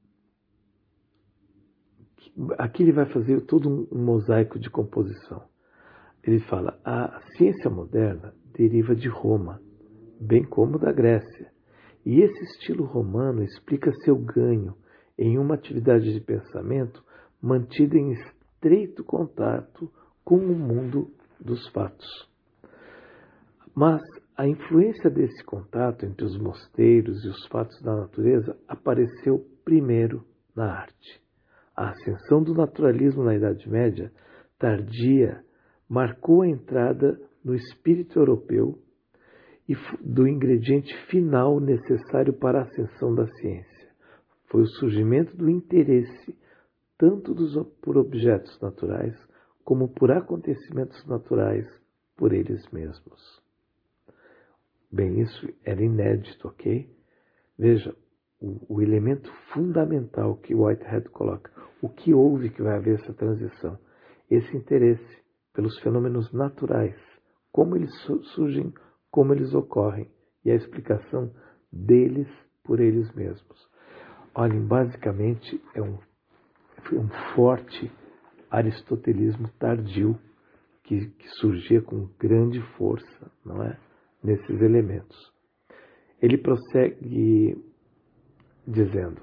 que aqui ele vai fazer todo um, um mosaico de composição. Ele fala: a ciência moderna deriva de Roma, bem como da Grécia. E esse estilo romano explica seu ganho em uma atividade de pensamento mantida em estreito contato com o mundo dos fatos. Mas a influência desse contato entre os mosteiros e os fatos da natureza apareceu primeiro na arte. A ascensão do naturalismo na Idade Média, tardia, marcou a entrada no espírito europeu e do ingrediente final necessário para a ascensão da ciência. Foi o surgimento do interesse tanto dos, por objetos naturais como por acontecimentos naturais por eles mesmos. Bem, isso era inédito, ok? Veja, o, o elemento fundamental que Whitehead coloca. O que houve que vai haver essa transição? Esse interesse pelos fenômenos naturais, como eles surgem, como eles ocorrem, e a explicação deles por eles mesmos. Olhem, basicamente é um, um forte aristotelismo tardio que, que surgia com grande força, não é? Nesses elementos. Ele prossegue dizendo,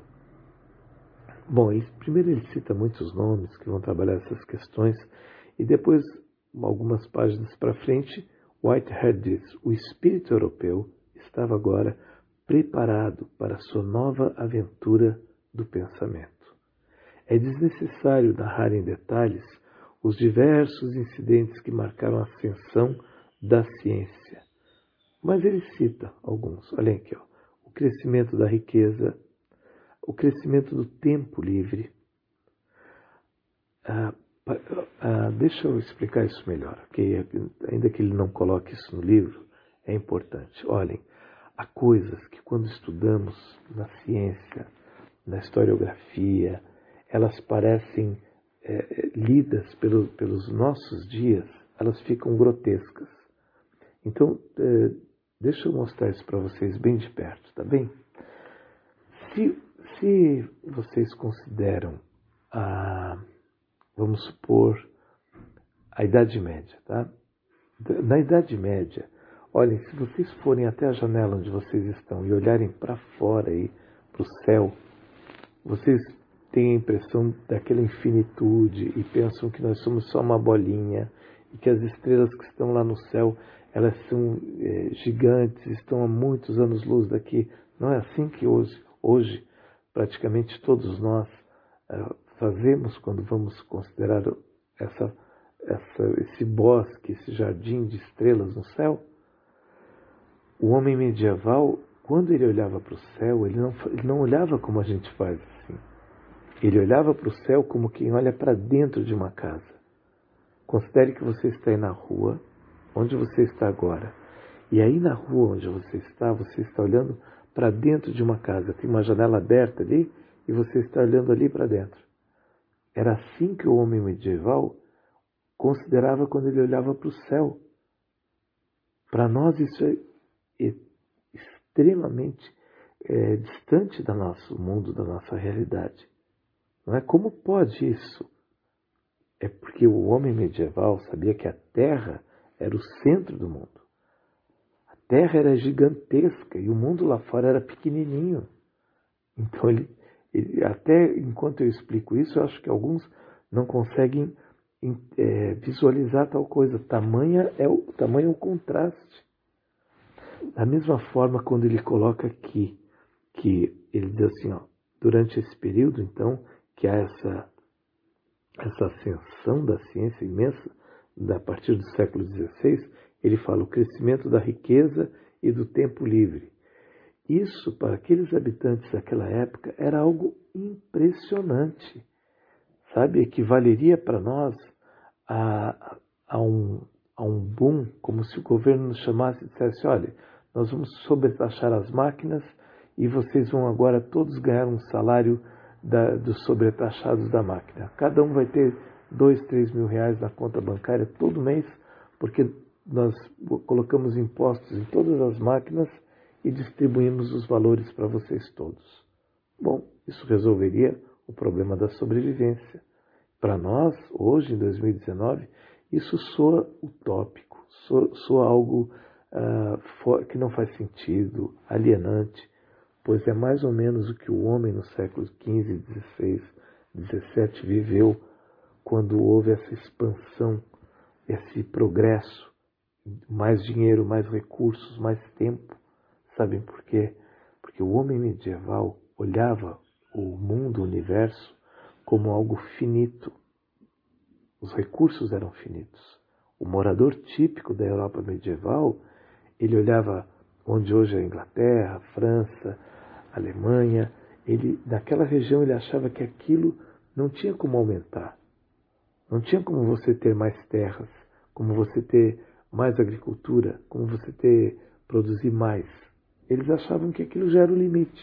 bom, ele, primeiro ele cita muitos nomes que vão trabalhar essas questões, e depois, algumas páginas para frente, Whitehead diz: o espírito europeu estava agora preparado para a sua nova aventura do pensamento. É desnecessário narrar em detalhes os diversos incidentes que marcaram a ascensão da ciência. Mas ele cita alguns. Olhem aqui, ó. O crescimento da riqueza, o crescimento do tempo livre, a Ah, deixa eu explicar isso melhor, ok? Ainda que ele não coloque isso no livro, é importante. Olhem, há coisas que quando estudamos na ciência, na historiografia, elas parecem é, lidas pelo, pelos nossos dias, elas ficam grotescas. Então, é, deixa eu mostrar isso para vocês bem de perto, tá bem? Se, se vocês consideram a... vamos supor, a Idade Média, tá? Na Idade Média, olhem, se vocês forem até a janela onde vocês estão e olharem para fora aí, para o céu, vocês têm a impressão daquela infinitude e pensam que nós somos só uma bolinha e que as estrelas que estão lá no céu, elas são é, gigantes, estão a muitos anos-luz daqui. Não é assim que hoje, hoje praticamente todos nós é, fazemos quando vamos considerar essa, essa, esse bosque, esse jardim de estrelas no céu? O homem medieval, quando ele olhava para o céu, ele não, ele não olhava como a gente faz assim. Ele olhava para o céu como quem olha para dentro de uma casa. Considere que você está aí na rua, onde você está agora. E aí na rua onde você está, você está olhando para dentro de uma casa. Tem uma janela aberta ali e você está olhando ali para dentro. Era assim que o homem medieval considerava quando ele olhava para o céu. Para nós isso é extremamente é, distante do nosso mundo, da nossa realidade. Não é? Como pode isso? É porque o homem medieval sabia que a Terra era o centro do mundo. A Terra era gigantesca e o mundo lá fora era pequenininho. Então, ele, ele, até enquanto eu explico isso, eu acho que alguns não conseguem é, visualizar tal coisa. Tamanha é o, tamanho é o contraste. Da mesma forma, quando ele coloca aqui, que ele diz assim, ó, durante esse período, então, que há essa, essa ascensão da ciência imensa, a partir do século dezesseis, ele fala o crescimento da riqueza e do tempo livre. Isso, para aqueles habitantes daquela época, era algo impressionante. Sabe, equivaleria para nós a, a, um, a um boom, como se o governo nos chamasse e dissesse, olha, nós vamos sobretaxar as máquinas e vocês vão agora todos ganhar um salário da, dos sobretaxados da máquina. Cada um vai ter dois, três mil reais na conta bancária todo mês, porque nós colocamos impostos em todas as máquinas e distribuímos os valores para vocês todos. Bom, isso resolveria o problema da sobrevivência. Para nós, hoje, em dois mil e dezenove, isso soa utópico, soa, soa algo uh, for, que não faz sentido, alienante, pois é mais ou menos o que o homem no século quinze, dezesseis, dezessete viveu quando houve essa expansão, esse progresso, mais dinheiro, mais recursos, mais tempo. Sabem por quê? Porque o homem medieval olhava o mundo, o universo, como algo finito. Os recursos eram finitos. O morador típico da Europa medieval, ele olhava onde hoje é a Inglaterra, a França, a Alemanha, ele, naquela região ele achava que aquilo não tinha como aumentar. Não tinha como você ter mais terras, como você ter mais agricultura, como você ter, produzir mais. Eles achavam que aquilo já era o limite.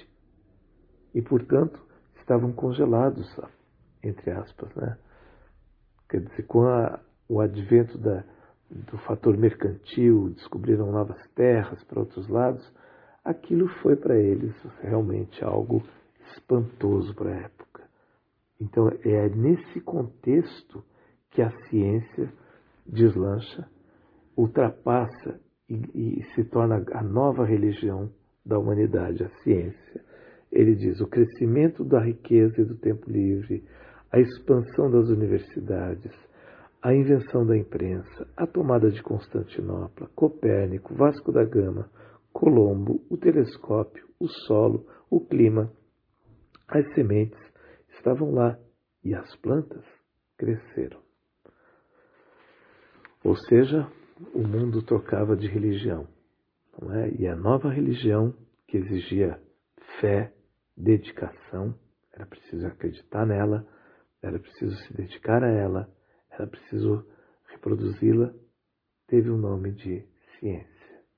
E, portanto, estavam congelados, entre aspas, né? Quer dizer, com a, o advento da, do fator mercantil, descobriram novas terras para outros lados, aquilo foi para eles realmente algo espantoso para a época. Então, é nesse contexto que a ciência deslancha, ultrapassa e, e se torna a nova religião da humanidade, a ciência. Ele diz o crescimento da riqueza e do tempo livre, a expansão das universidades, a invenção da imprensa, a tomada de Constantinopla, Copérnico, Vasco da Gama, Colombo, o telescópio, o solo, o clima, as sementes estavam lá e as plantas cresceram. Ou seja, o mundo trocava de religião, não é? E a nova religião, que exigia fé, dedicação, era preciso acreditar nela, era preciso se dedicar a ela, ela precisou reproduzi-la, teve o nome de ciência.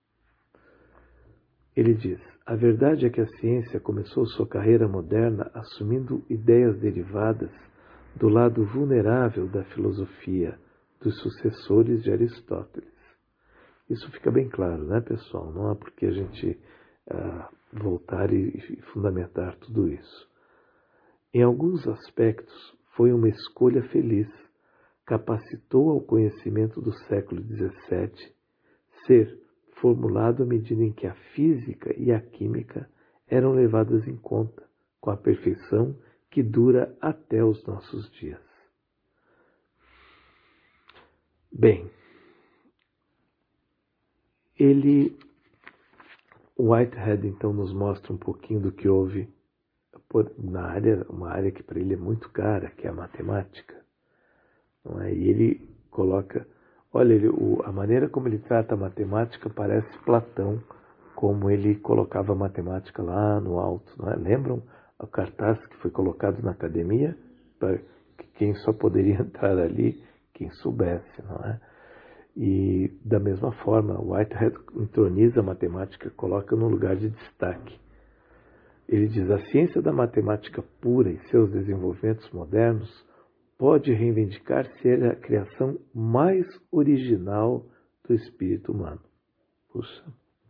Ele diz: a verdade é que a ciência começou sua carreira moderna assumindo ideias derivadas do lado vulnerável da filosofia dos sucessores de Aristóteles. Isso fica bem claro, né, pessoal? Não há por que a gente ah, voltar e, e fundamentar tudo isso. Em alguns aspectos, foi uma escolha feliz. Capacitou ao conhecimento do século dezessete ser formulado à medida em que a física e a química eram levadas em conta, com a perfeição que dura até os nossos dias. Bem, ele, Whitehead, então, nos mostra um pouquinho do que houve na área, uma área que para ele é muito cara, que é a matemática. Não é? E ele coloca, olha, ele, o, a maneira como ele trata a matemática parece Platão, como ele colocava a matemática lá no alto. Não é? Lembram o cartaz que foi colocado na academia? Para que quem só poderia entrar ali, quem soubesse, não é? E da mesma forma, Whitehead entroniza a matemática, coloca no lugar de destaque. Ele diz: a ciência da matemática pura e seus desenvolvimentos modernos pode reivindicar ser a criação mais original do espírito humano. Puxa.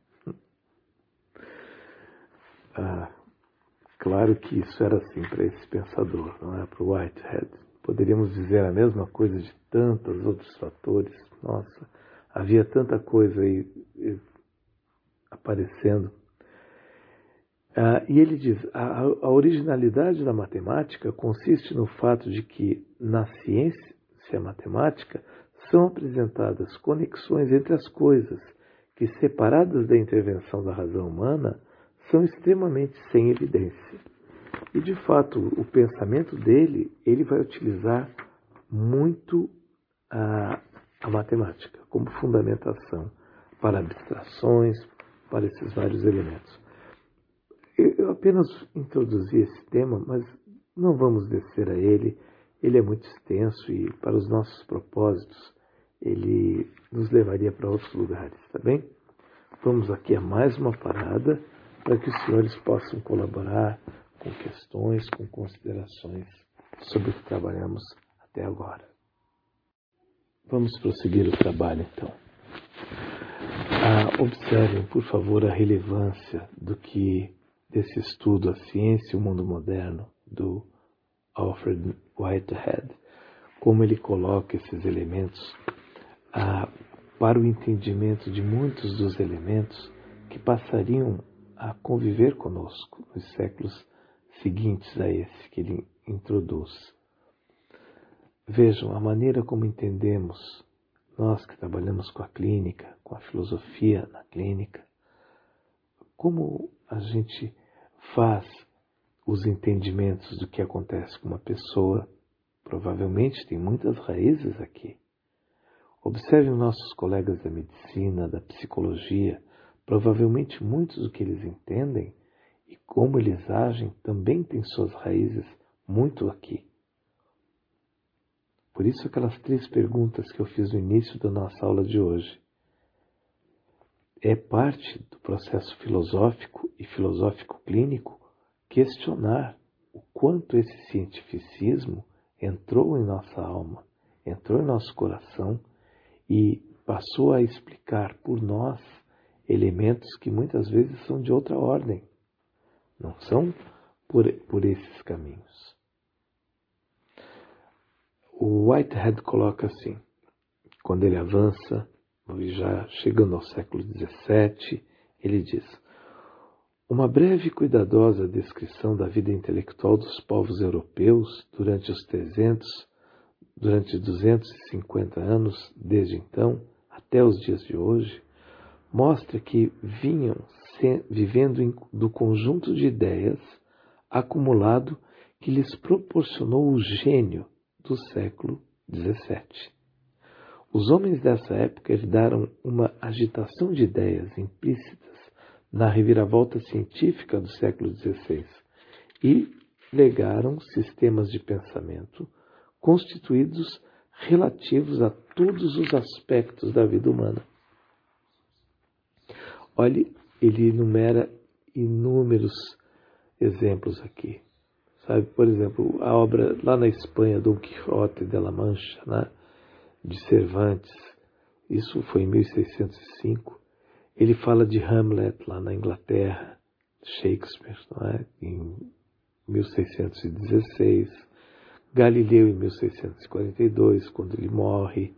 Ah, claro que isso era assim para esse pensador, não é? Para o Whitehead. Poderíamos dizer a mesma coisa de tantos outros fatores. Nossa, havia tanta coisa aí aparecendo. Ah, e ele diz, a, a originalidade da matemática consiste no fato de que, na ciência matemática, são apresentadas conexões entre as coisas que, separadas da intervenção da razão humana, são extremamente sem evidência. E, de fato, o pensamento dele, ele vai utilizar muito a, a matemática como fundamentação para abstrações, para esses vários elementos. Eu apenas introduzi esse tema, mas não vamos descer a ele. Ele é muito extenso e, para os nossos propósitos, ele nos levaria para outros lugares, tá bem? Vamos aqui a mais uma parada para que os senhores possam colaborar com questões, com considerações sobre o que trabalhamos até agora. Vamos prosseguir o trabalho, então. Ah, observem, por favor, a relevância do que desse estudo, a ciência e o mundo moderno, do Alfred Whitehead, como ele coloca esses elementos ah, para o entendimento de muitos dos elementos que passariam a conviver conosco nos séculos seguintes a esse que ele introduz. Vejam, a maneira como entendemos, nós que trabalhamos com a clínica, com a filosofia na clínica, como a gente faz os entendimentos do que acontece com uma pessoa, provavelmente tem muitas raízes aqui. Observem nossos colegas da medicina, da psicologia, provavelmente muitos do que eles entendem e como eles agem também tem suas raízes muito aqui. Por isso aquelas três perguntas que eu fiz no início da nossa aula de hoje. É parte do processo filosófico e filosófico-clínico questionar o quanto esse cientificismo entrou em nossa alma, entrou em nosso coração e passou a explicar por nós elementos que muitas vezes são de outra ordem, não são por, por esses caminhos. O Whitehead coloca assim, quando ele avança, já chegando ao século dezessete, ele diz: uma breve e cuidadosa descrição da vida intelectual dos povos europeus durante os trezentos, durante duzentos e cinquenta anos, desde então até os dias de hoje, mostra que vinham se, vivendo em, do conjunto de ideias acumulado que lhes proporcionou o gênio do século dezessete. Os homens dessa época herdaram uma agitação de ideias implícitas na reviravolta científica do século dezesseis e legaram sistemas de pensamento constituídos relativos a todos os aspectos da vida humana. Olhe, ele enumera inúmeros exemplos aqui. Sabe, por exemplo, a obra lá na Espanha, Dom Quixote de la Mancha, né, de Cervantes, isso foi em mil seiscentos e cinco. Ele fala de Hamlet lá na Inglaterra, Shakespeare, não é, em mil seiscentos e dezesseis, Galileu em mil seiscentos e quarenta e dois, quando ele morre,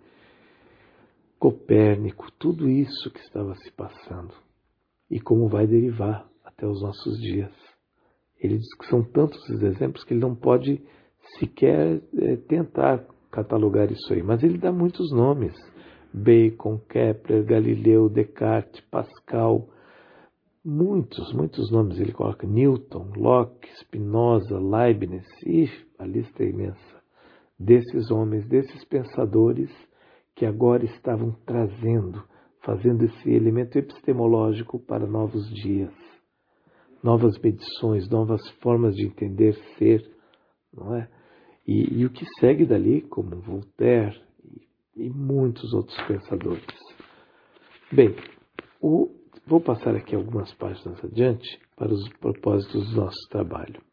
Copérnico, tudo isso que estava se passando e como vai derivar até os nossos dias. Ele diz que são tantos os exemplos que ele não pode sequer é, tentar catalogar isso aí, mas ele dá muitos nomes: Bacon, Kepler, Galileu, Descartes, Pascal, muitos, muitos nomes ele coloca, Newton, Locke, Spinoza, Leibniz, e a lista é imensa, desses homens, desses pensadores que agora estavam trazendo, fazendo esse elemento epistemológico para novos dias, novas medições, novas formas de entender ser, não é? E, e o que segue dali, como Voltaire e, e muitos outros pensadores. Bem, o, vou passar aqui algumas páginas adiante para os propósitos do nosso trabalho.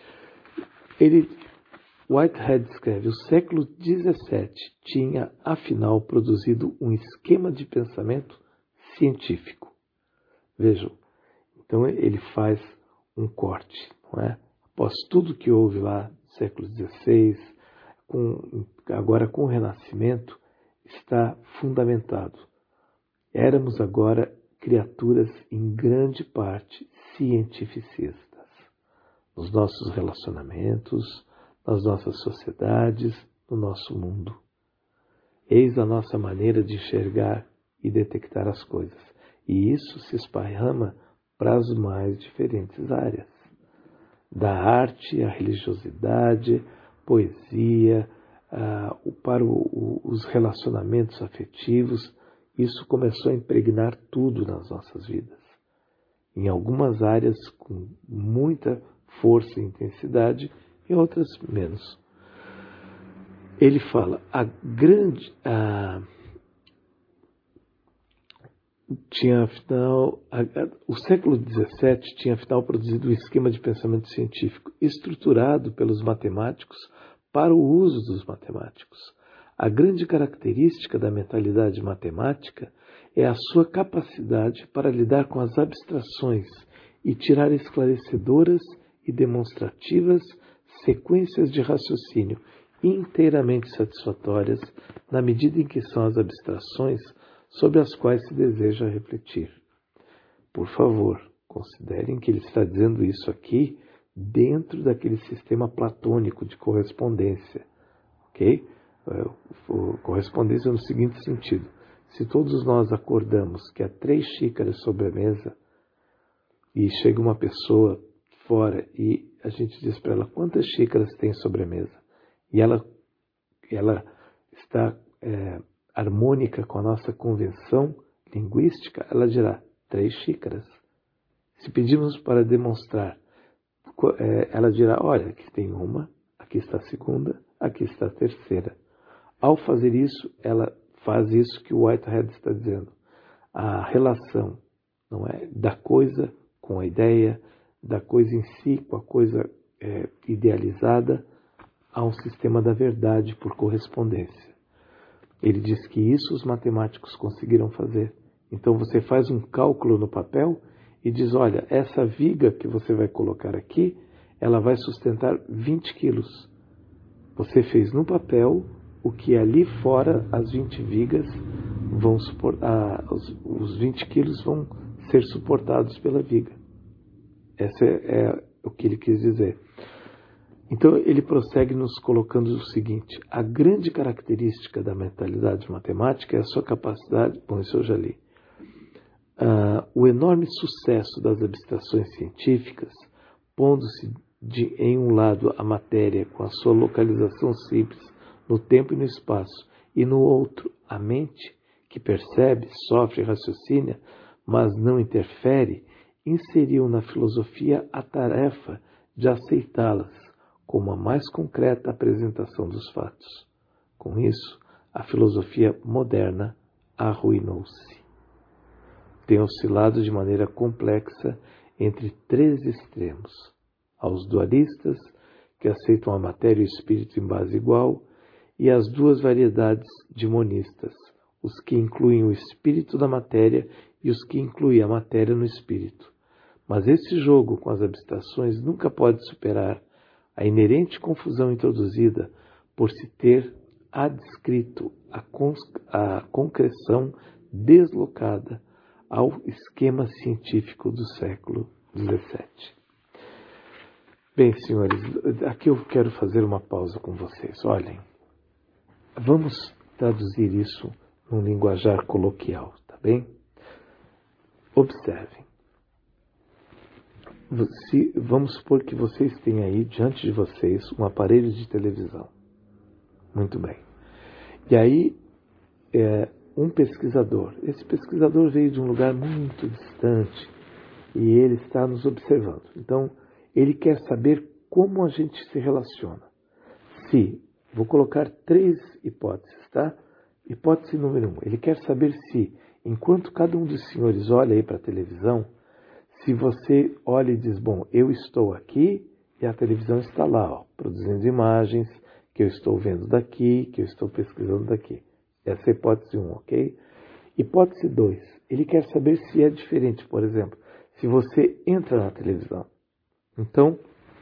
Ele, Whitehead escreve: o século dezessete tinha, afinal, produzido um esquema de pensamento científico. Vejam, então ele faz um corte, não é? Após tudo que houve lá no século dezesseis, com, agora com o Renascimento, está fundamentado. Éramos agora criaturas, em grande parte, cientificistas. Nos nossos relacionamentos, nas nossas sociedades, no nosso mundo. Eis a nossa maneira de enxergar e detectar as coisas. E isso se esparrama para as mais diferentes áreas. Da arte, à religiosidade, poesia, uh, para o, o, os relacionamentos afetivos. Isso começou a impregnar tudo nas nossas vidas. Em algumas áreas com muita força e intensidade, em outras menos. Ele fala, a grande... A, tinha, afinal, a, a, o século dezessete tinha, afinal, produzido um esquema de pensamento científico estruturado pelos matemáticos para o uso dos matemáticos. A grande característica da mentalidade matemática é a sua capacidade para lidar com as abstrações e tirar esclarecedoras e demonstrativas sequências de raciocínio inteiramente satisfatórias na medida em que são as abstrações sobre as quais se deseja refletir. Por favor, considerem que ele está dizendo isso aqui dentro daquele sistema platônico de correspondência, ok? Correspondência no seguinte sentido: se todos nós acordamos que há três xícaras sobre a mesa e chega uma pessoa fora e a gente diz para ela quantas xícaras tem sobre a mesa, e ela, ela está é, harmônica com a nossa convenção linguística, ela dirá três xícaras. Se pedimos para demonstrar, é, ela dirá, olha, aqui tem uma, aqui está a segunda, aqui está a terceira. Ao fazer isso, ela faz isso que o Whitehead está dizendo. A relação, não é, da coisa com a ideia, da coisa em si com a coisa é, idealizada, a um sistema da verdade por correspondência. Ele diz que isso os matemáticos conseguiram fazer. Então você faz um cálculo no papel e diz, olha, essa viga que você vai colocar aqui, ela vai sustentar vinte quilos. Você fez no papel o que ali fora as vinte vigas vão suportar, os, os vinte quilos vão ser suportados pela viga. Esse é, é o que ele quis dizer. Então ele prossegue nos colocando o seguinte: a grande característica da mentalidade matemática é a sua capacidade, bom, isso eu já li, uh, o enorme sucesso das abstrações científicas, pondo-se de, em um lado a matéria com a sua localização simples no tempo e no espaço, e no outro a mente, que percebe, sofre e raciocina, mas não interfere, inseriu na filosofia a tarefa de aceitá-las como a mais concreta apresentação dos fatos. com isso, a filosofia moderna arruinou-se. Tem oscilado de maneira complexa entre três extremos: aos dualistas, que aceitam a matéria e o espírito em base igual, e as duas variedades de monistas, os que incluem o espírito da matéria e os que incluem a matéria no espírito. Mas esse jogo com as abstrações nunca pode superar a inerente confusão introduzida por se ter adscrito a, a concreção deslocada ao esquema científico do século dezessete. Bem, senhores, aqui eu quero fazer uma pausa com vocês. Olhem, vamos traduzir isso num linguajar coloquial, tá bem? Observem. Se, vamos supor que vocês têm aí diante de vocês um aparelho de televisão. Muito bem. E aí, é, um pesquisador. Esse pesquisador veio de um lugar muito distante e ele está nos observando. Então, ele quer saber como a gente se relaciona. Se, vou colocar três hipóteses, tá? Hipótese número um. Ele quer saber se, enquanto cada um dos senhores olha aí para a televisão, se você olha e diz, bom, eu estou aqui e a televisão está lá, ó, produzindo imagens que eu estou vendo daqui, que eu estou pesquisando daqui. Essa é a hipótese um, ok? Hipótese dois. Ele quer saber se é diferente, por exemplo, se você entra na televisão. Então,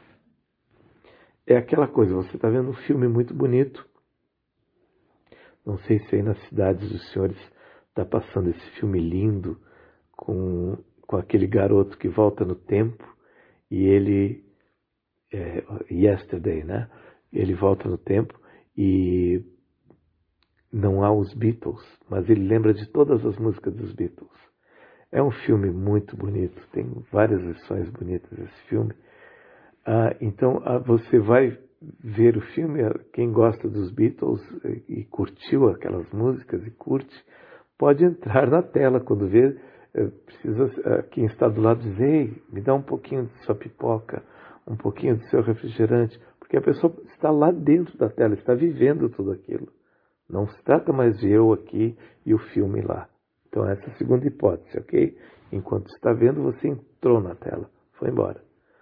é aquela coisa, você está vendo um filme muito bonito. Não sei se aí nas cidades dos senhores está passando esse filme lindo com... com aquele garoto que volta no tempo e ele, é, yesterday, né? Ele volta no tempo e não há os Beatles, mas ele lembra de todas as músicas dos Beatles. É um filme muito bonito, tem várias lições bonitas esse filme. Ah, então ah, você vai ver o filme, quem gosta dos Beatles e curtiu aquelas músicas e curte, pode entrar na tela quando vê. Precisa, quem está do lado dizer, ei, me dá um pouquinho de sua pipoca, um pouquinho do seu refrigerante, porque a pessoa está lá dentro da tela, está vivendo tudo aquilo. Não se trata mais de eu aqui e o filme lá. Então essa é a segunda hipótese, ok? Enquanto está vendo, você entrou na tela, foi embora.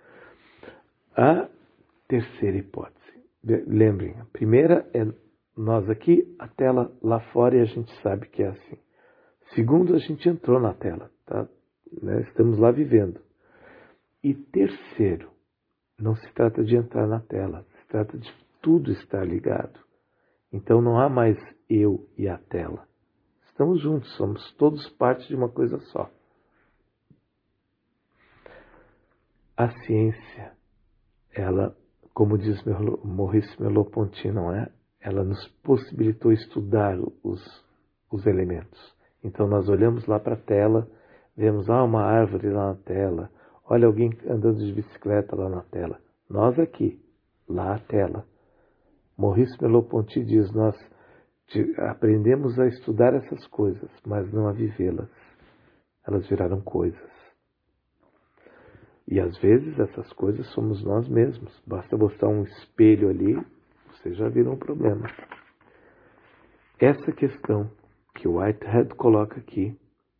A terceira hipótese, lembrem, a primeira é nós aqui, a tela lá fora e a gente sabe que é assim. Segundo, a gente entrou na tela, tá? Né? Estamos lá vivendo. E terceiro, não se trata de entrar na tela, se trata de tudo estar ligado. Então não há mais eu e a tela. Estamos juntos, somos todos parte de uma coisa só. A ciência, ela, como diz Maurice Merleau-Ponty, não é? Ela nos possibilitou estudar os, os elementos. Então nós olhamos lá para a tela, vemos ah, uma árvore lá na tela, olha alguém andando de bicicleta lá na tela. Nós aqui, lá a tela. Maurice Merleau-Ponty diz, nós aprendemos a estudar essas coisas, mas não a vivê-las. Elas viraram coisas. E às vezes essas coisas somos nós mesmos. Basta botar um espelho ali, você já vira um problema. Essa questão que o Whitehead coloca aqui,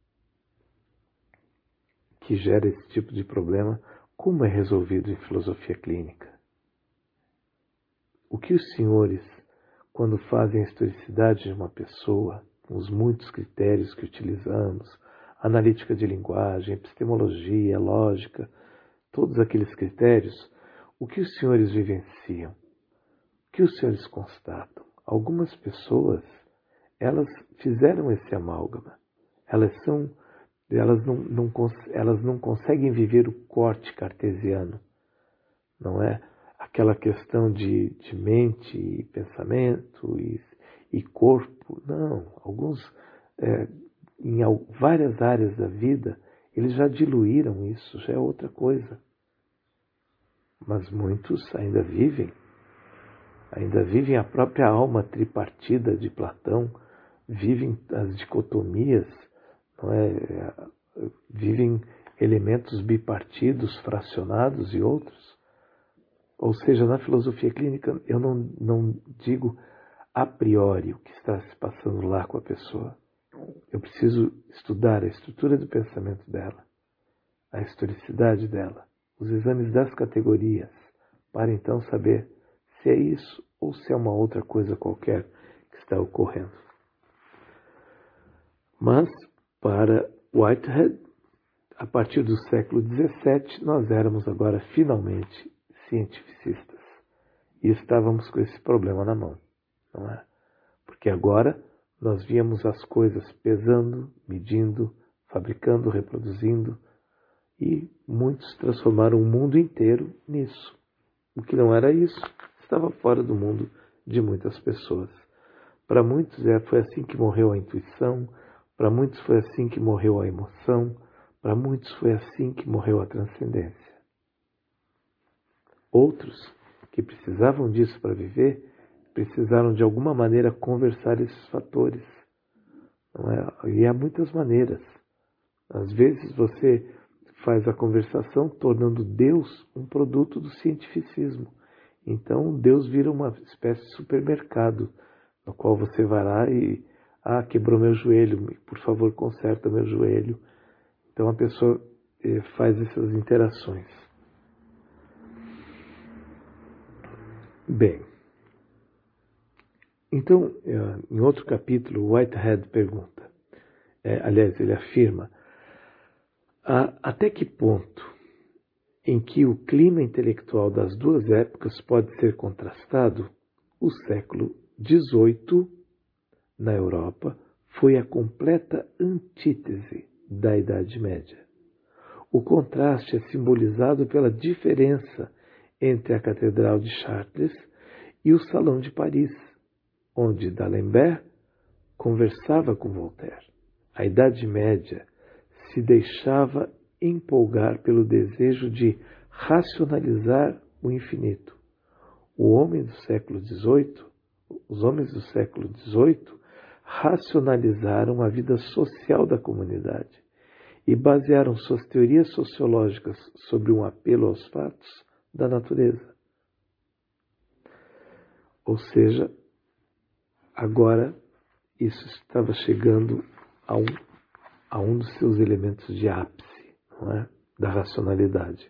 que gera esse tipo de problema, como é resolvido em filosofia clínica? O que os senhores, quando fazem a historicidade de uma pessoa, com os muitos critérios que utilizamos, analítica de linguagem, epistemologia, lógica, todos aqueles critérios, o que os senhores vivenciam? O que os senhores constatam? Algumas pessoas, elas fizeram esse amálgama. Elas são, elas não, não, elas não conseguem viver o corte cartesiano. Não é aquela questão de, de mente e pensamento e, e corpo. Não. Alguns, é, em várias áreas da vida, eles já diluíram isso, já é outra coisa. Mas muitos ainda vivem. Ainda vivem a própria alma tripartida de Platão, vivem as dicotomias, não é? Vivem elementos bipartidos, fracionados e outros. Ou seja, na filosofia clínica, eu não, não digo a priori o que está se passando lá com a pessoa. Eu preciso estudar a estrutura do pensamento dela, a historicidade dela, os exames das categorias, para então saber se é isso ou se é uma outra coisa qualquer que está ocorrendo. Mas, para Whitehead, a partir do século dezessete, nós éramos agora finalmente cientificistas. E estávamos com esse problema na mão, não é? Porque agora nós víamos as coisas pesando, medindo, fabricando, reproduzindo, e muitos transformaram o mundo inteiro nisso. O que não era isso estava fora do mundo de muitas pessoas. Para muitos foi assim que morreu a intuição, para muitos foi assim que morreu a emoção, para muitos foi assim que morreu a transcendência. Outros, que precisavam disso para viver, precisaram de alguma maneira conversar esses fatores. Não é? E há muitas maneiras. Às vezes você faz a conversação tornando Deus um produto do cientificismo. Então Deus vira uma espécie de supermercado, no qual você vai lá e, ah, quebrou meu joelho, por favor conserta meu joelho. Então a pessoa eh, faz essas interações. Bem, então, em outro capítulo, Whitehead pergunta, é, aliás, ele afirma, a, até que ponto em que o clima intelectual das duas épocas pode ser contrastado, o século dezoito, na Europa, foi a completa antítese da Idade Média. O contraste é simbolizado pela diferença entre a Catedral de Chartres e o Salão de Paris, onde D'Alembert conversava com Voltaire. A Idade Média se deixava empolgar pelo desejo de racionalizar o infinito. O homem do século dezoito, os homens do século dezoito racionalizaram a vida social da comunidade e basearam suas teorias sociológicas sobre um apelo aos fatos da natureza. Ou seja, agora isso estava chegando a um, a um dos seus elementos de ápice, não é? Da racionalidade.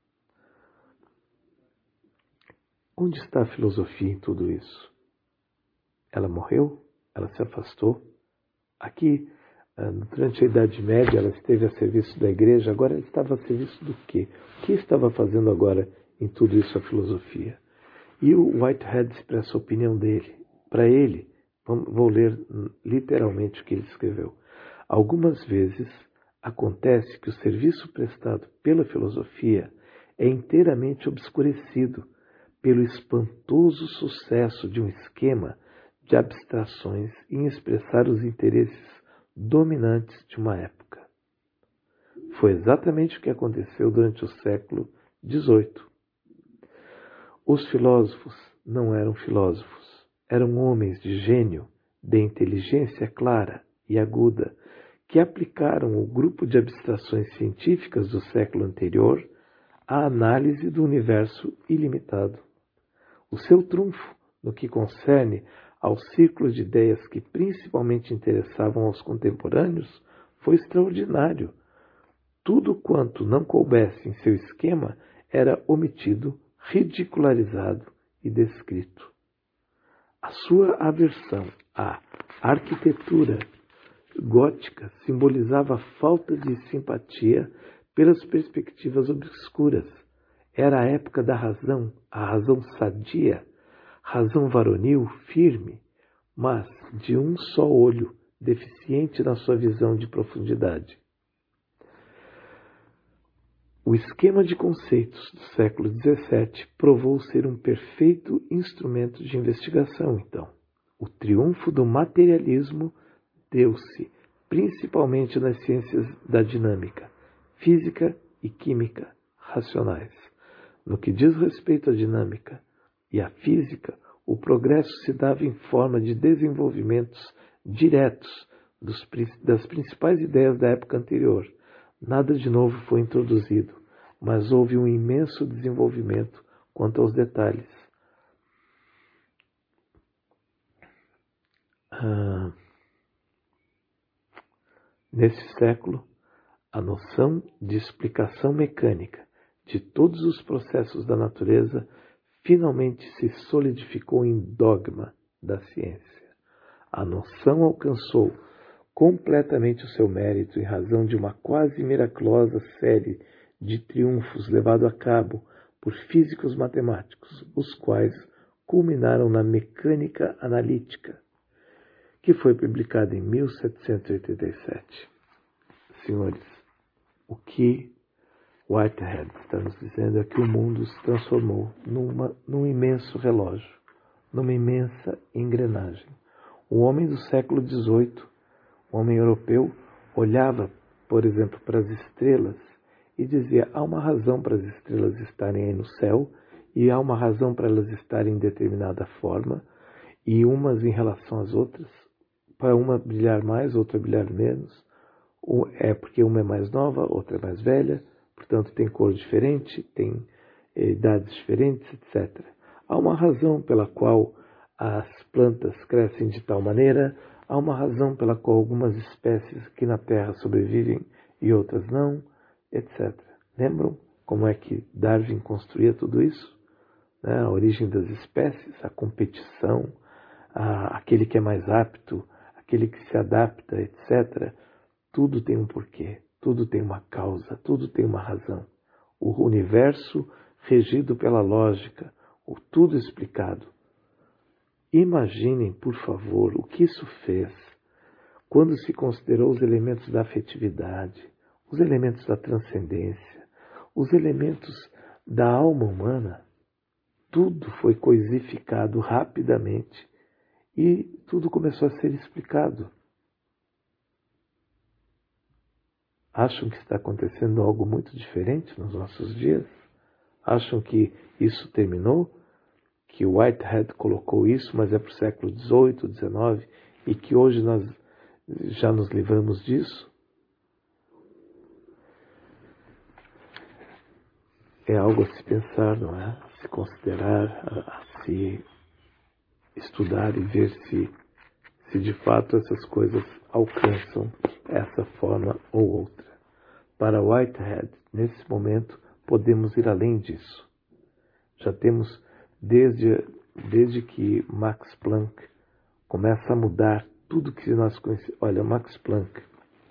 Onde está a filosofia em tudo isso? Ela morreu? Ela se afastou? Aqui, durante a Idade Média, ela esteve a serviço da igreja, agora ela estava a serviço do quê? O que estava fazendo agora em tudo isso a filosofia? E o Whitehead expressa a opinião dele. Para ele, vou ler literalmente o que ele escreveu. Algumas vezes acontece que o serviço prestado pela filosofia é inteiramente obscurecido pelo espantoso sucesso de um esquema de abstrações em expressar os interesses dominantes de uma época. Foi exatamente o que aconteceu durante o século dezoito. Os filósofos não eram filósofos, eram homens de gênio, de inteligência clara e aguda, que aplicaram o grupo de abstrações científicas do século anterior à análise do universo ilimitado. O seu trunfo, no que concerne ao círculo de ideias que principalmente interessavam aos contemporâneos, foi extraordinário. Tudo quanto não coubesse em seu esquema era omitido, ridicularizado e descrito. A sua aversão à arquitetura gótica simbolizava a falta de simpatia pelas perspectivas obscuras. Era a época da razão, a razão sadia, razão varonil firme, mas de um só olho, deficiente na sua visão de profundidade. O esquema de conceitos do século dezessete provou ser um perfeito instrumento de investigação, então. O triunfo do materialismo deu-se principalmente nas ciências da dinâmica, física e química racionais. No que diz respeito à dinâmica e à física, o progresso se dava em forma de desenvolvimentos diretos dos, das principais ideias da época anterior. Nada de novo foi introduzido, mas houve um imenso desenvolvimento quanto aos detalhes. ah, nesse século, a noção de explicação mecânica de todos os processos da natureza finalmente se solidificou em dogma da ciência. A noção alcançou completamente o seu mérito em razão de uma quase miraculosa série de triunfos levado a cabo por físicos matemáticos, os quais culminaram na mecânica analítica, que foi publicada em mil setecentos e oitenta e sete. Senhores, o que Whitehead está nos dizendo é que o mundo se transformou numa, num imenso relógio, numa imensa engrenagem. O homem do século dezoito, o homem europeu, olhava, por exemplo, para as estrelas e dizia: há uma razão para as estrelas estarem aí no céu e há uma razão para elas estarem em determinada forma, e umas em relação às outras, para uma brilhar mais, outra brilhar menos, é porque uma é mais nova, outra é mais velha, portanto tem cor diferente, tem idades diferentes, etcétera. Há uma razão pela qual as plantas crescem de tal maneira, há uma razão pela qual algumas espécies aqui na Terra sobrevivem e outras não, etcétera. Lembram como é que Darwin construía tudo isso? Né? A origem das espécies, a competição, a, aquele que é mais apto, aquele que se adapta, etcétera. Tudo tem um porquê, tudo tem uma causa, tudo tem uma razão. O universo regido pela lógica, o tudo explicado. Imaginem, por favor, o que isso fez quando se considerou os elementos da afetividade, os elementos da transcendência, os elementos da alma humana. Tudo foi coisificado rapidamente e tudo começou a ser explicado. Acham que está acontecendo algo muito diferente nos nossos dias? Acham que isso terminou? Que Whitehead colocou isso, mas é para o século dezoito, dezenove, e que hoje nós já nos livramos disso? É algo a se pensar, não é? A se considerar, a, a se estudar e ver se, se de fato essas coisas alcançam essa forma ou outra. Para Whitehead, nesse momento, podemos ir além disso. Já temos, desde, desde que Max Planck começa a mudar tudo que nós conhecemos. Olha, Max Planck,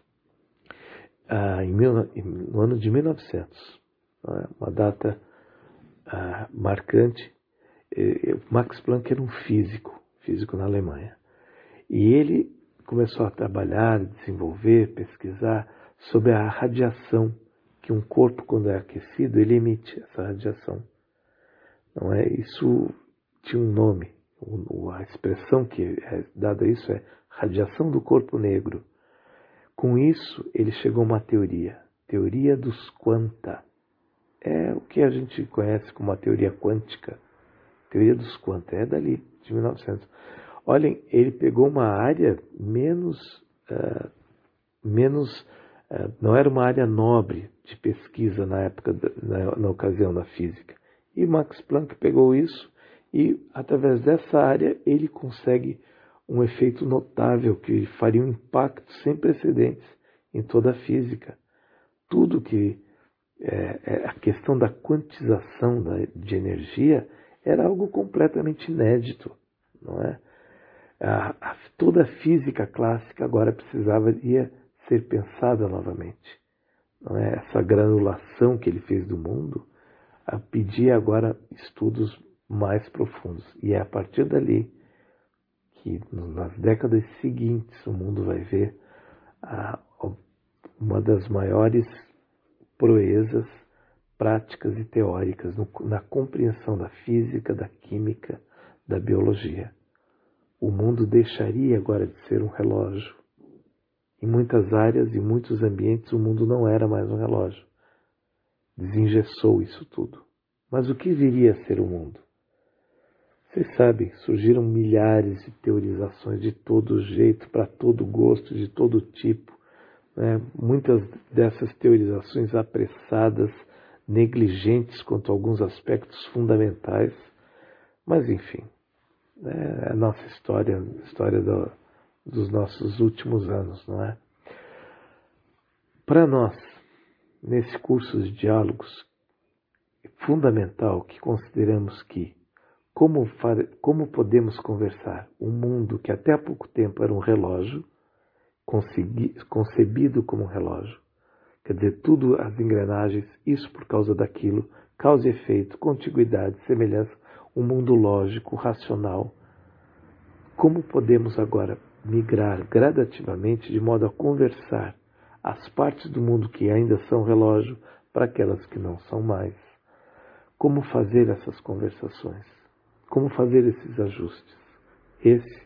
ah, em mil, no ano de mil e novecentos, uma data ah, marcante, eh, Max Planck era um físico, físico na Alemanha. E ele começou a trabalhar, desenvolver, pesquisar sobre a radiação que um corpo, quando é aquecido, ele emite essa radiação. Não é? Isso tinha um nome. A expressão que é dada a isso é radiação do corpo negro. Com isso, ele chegou a uma teoria, teoria dos quanta. É o que a gente conhece como a teoria quântica. Teoria dos quanta, é dali, de mil e novecentos. Olhem, ele pegou uma área menos, uh, menos uh, não era uma área nobre de pesquisa na época, na, na ocasião da física. E Max Planck pegou isso e, através dessa área, ele consegue um efeito notável que faria um impacto sem precedentes em toda a física. Tudo que é, é, a questão da quantização da, de energia era algo completamente inédito, não é? A, a, toda a física clássica agora precisava ia ser pensada novamente. Não é? Essa granulação que ele fez do mundo a pedia agora estudos mais profundos. E é a partir dali que nas décadas seguintes o mundo vai ver a, uma das maiores proezas práticas e teóricas no, na compreensão da física, da química, da biologia. O mundo deixaria agora de ser um relógio. Em muitas áreas e muitos ambientes o mundo não era mais um relógio. Desengessou isso tudo. Mas o que viria a ser o mundo? Vocês sabem, surgiram milhares de teorizações de todo jeito, para todo gosto, de todo tipo. Né? Muitas dessas teorizações apressadas, negligentes quanto a alguns aspectos fundamentais. Mas enfim, é a nossa história, a história do, dos nossos últimos anos, não é? Para nós, nesse curso de diálogos, é fundamental que consideramos que como, como podemos conversar um mundo que até há pouco tempo era um relógio, concebido como um relógio, quer dizer, tudo as engrenagens, isso por causa daquilo, causa e efeito, contiguidade, semelhança, um mundo lógico, racional. Como podemos agora migrar gradativamente de modo a conversar as partes do mundo que ainda são relógio para aquelas que não são mais? Como fazer essas conversações? Como fazer esses ajustes? Esse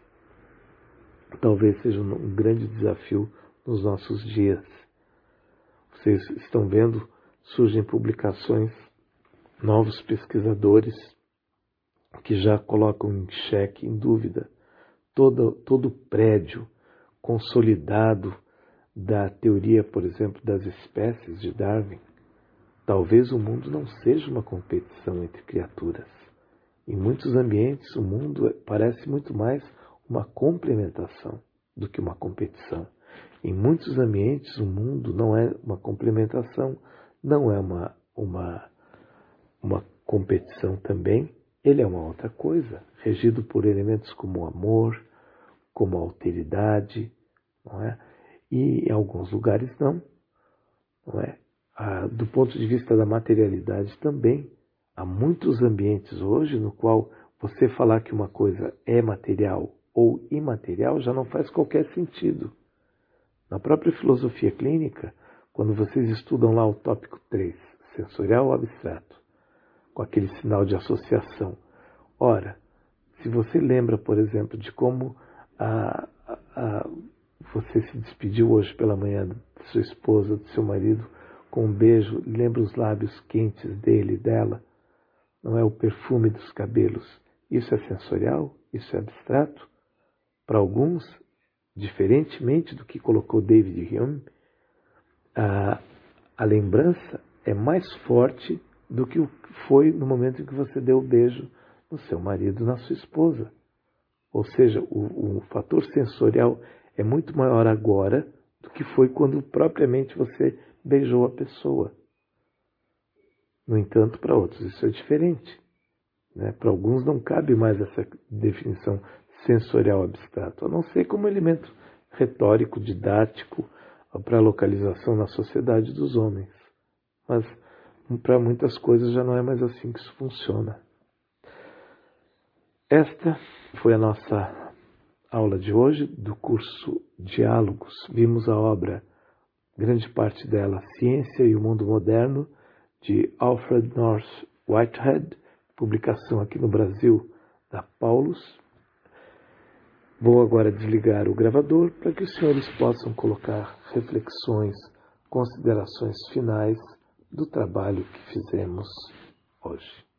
talvez seja um grande desafio nos nossos dias. Vocês estão vendo, surgem publicações, novos pesquisadores que já colocam em xeque, em dúvida, todo, todo o prédio consolidado da teoria, por exemplo, das espécies de Darwin. Talvez o mundo não seja uma competição entre criaturas. Em muitos ambientes, o mundo parece muito mais uma complementação do que uma competição. Em muitos ambientes, o mundo não é uma complementação, não é uma, uma, uma competição também. Ele é uma outra coisa, regido por elementos como o amor, como a alteridade, não é? E em alguns lugares não, não é? Ah, do ponto de vista da materialidade também, há muitos ambientes hoje no qual você falar que uma coisa é material ou imaterial já não faz qualquer sentido. Na própria filosofia clínica, quando vocês estudam lá o tópico três, sensorial ou abstrato, com aquele sinal de associação, ora, se você lembra, por exemplo, de como a, a, a, você se despediu hoje pela manhã de sua esposa, do seu marido, com um beijo, lembra os lábios quentes dele e dela, não é o perfume dos cabelos. Isso é sensorial? Isso é abstrato? Para alguns, diferentemente do que colocou David Hume, a, a lembrança é mais forte do que foi no momento em que você deu o beijo no seu marido, na sua esposa. Ou seja, o, o fator sensorial é muito maior agora do que foi quando propriamente você beijou a pessoa. No entanto, para outros isso é diferente, né? Para alguns não cabe mais essa definição sensorial abstrato, a não ser como elemento retórico, didático, para a localização na sociedade dos homens. Mas para muitas coisas já não é mais assim que isso funciona. Esta foi a nossa aula de hoje do curso Diálogos. Vimos a obra, grande parte dela, Ciência e o Mundo Moderno, de Alfred North Whitehead, publicação aqui no Brasil da Paulus. Vou agora desligar o gravador para que os senhores possam colocar reflexões, considerações finais do trabalho que fizemos hoje.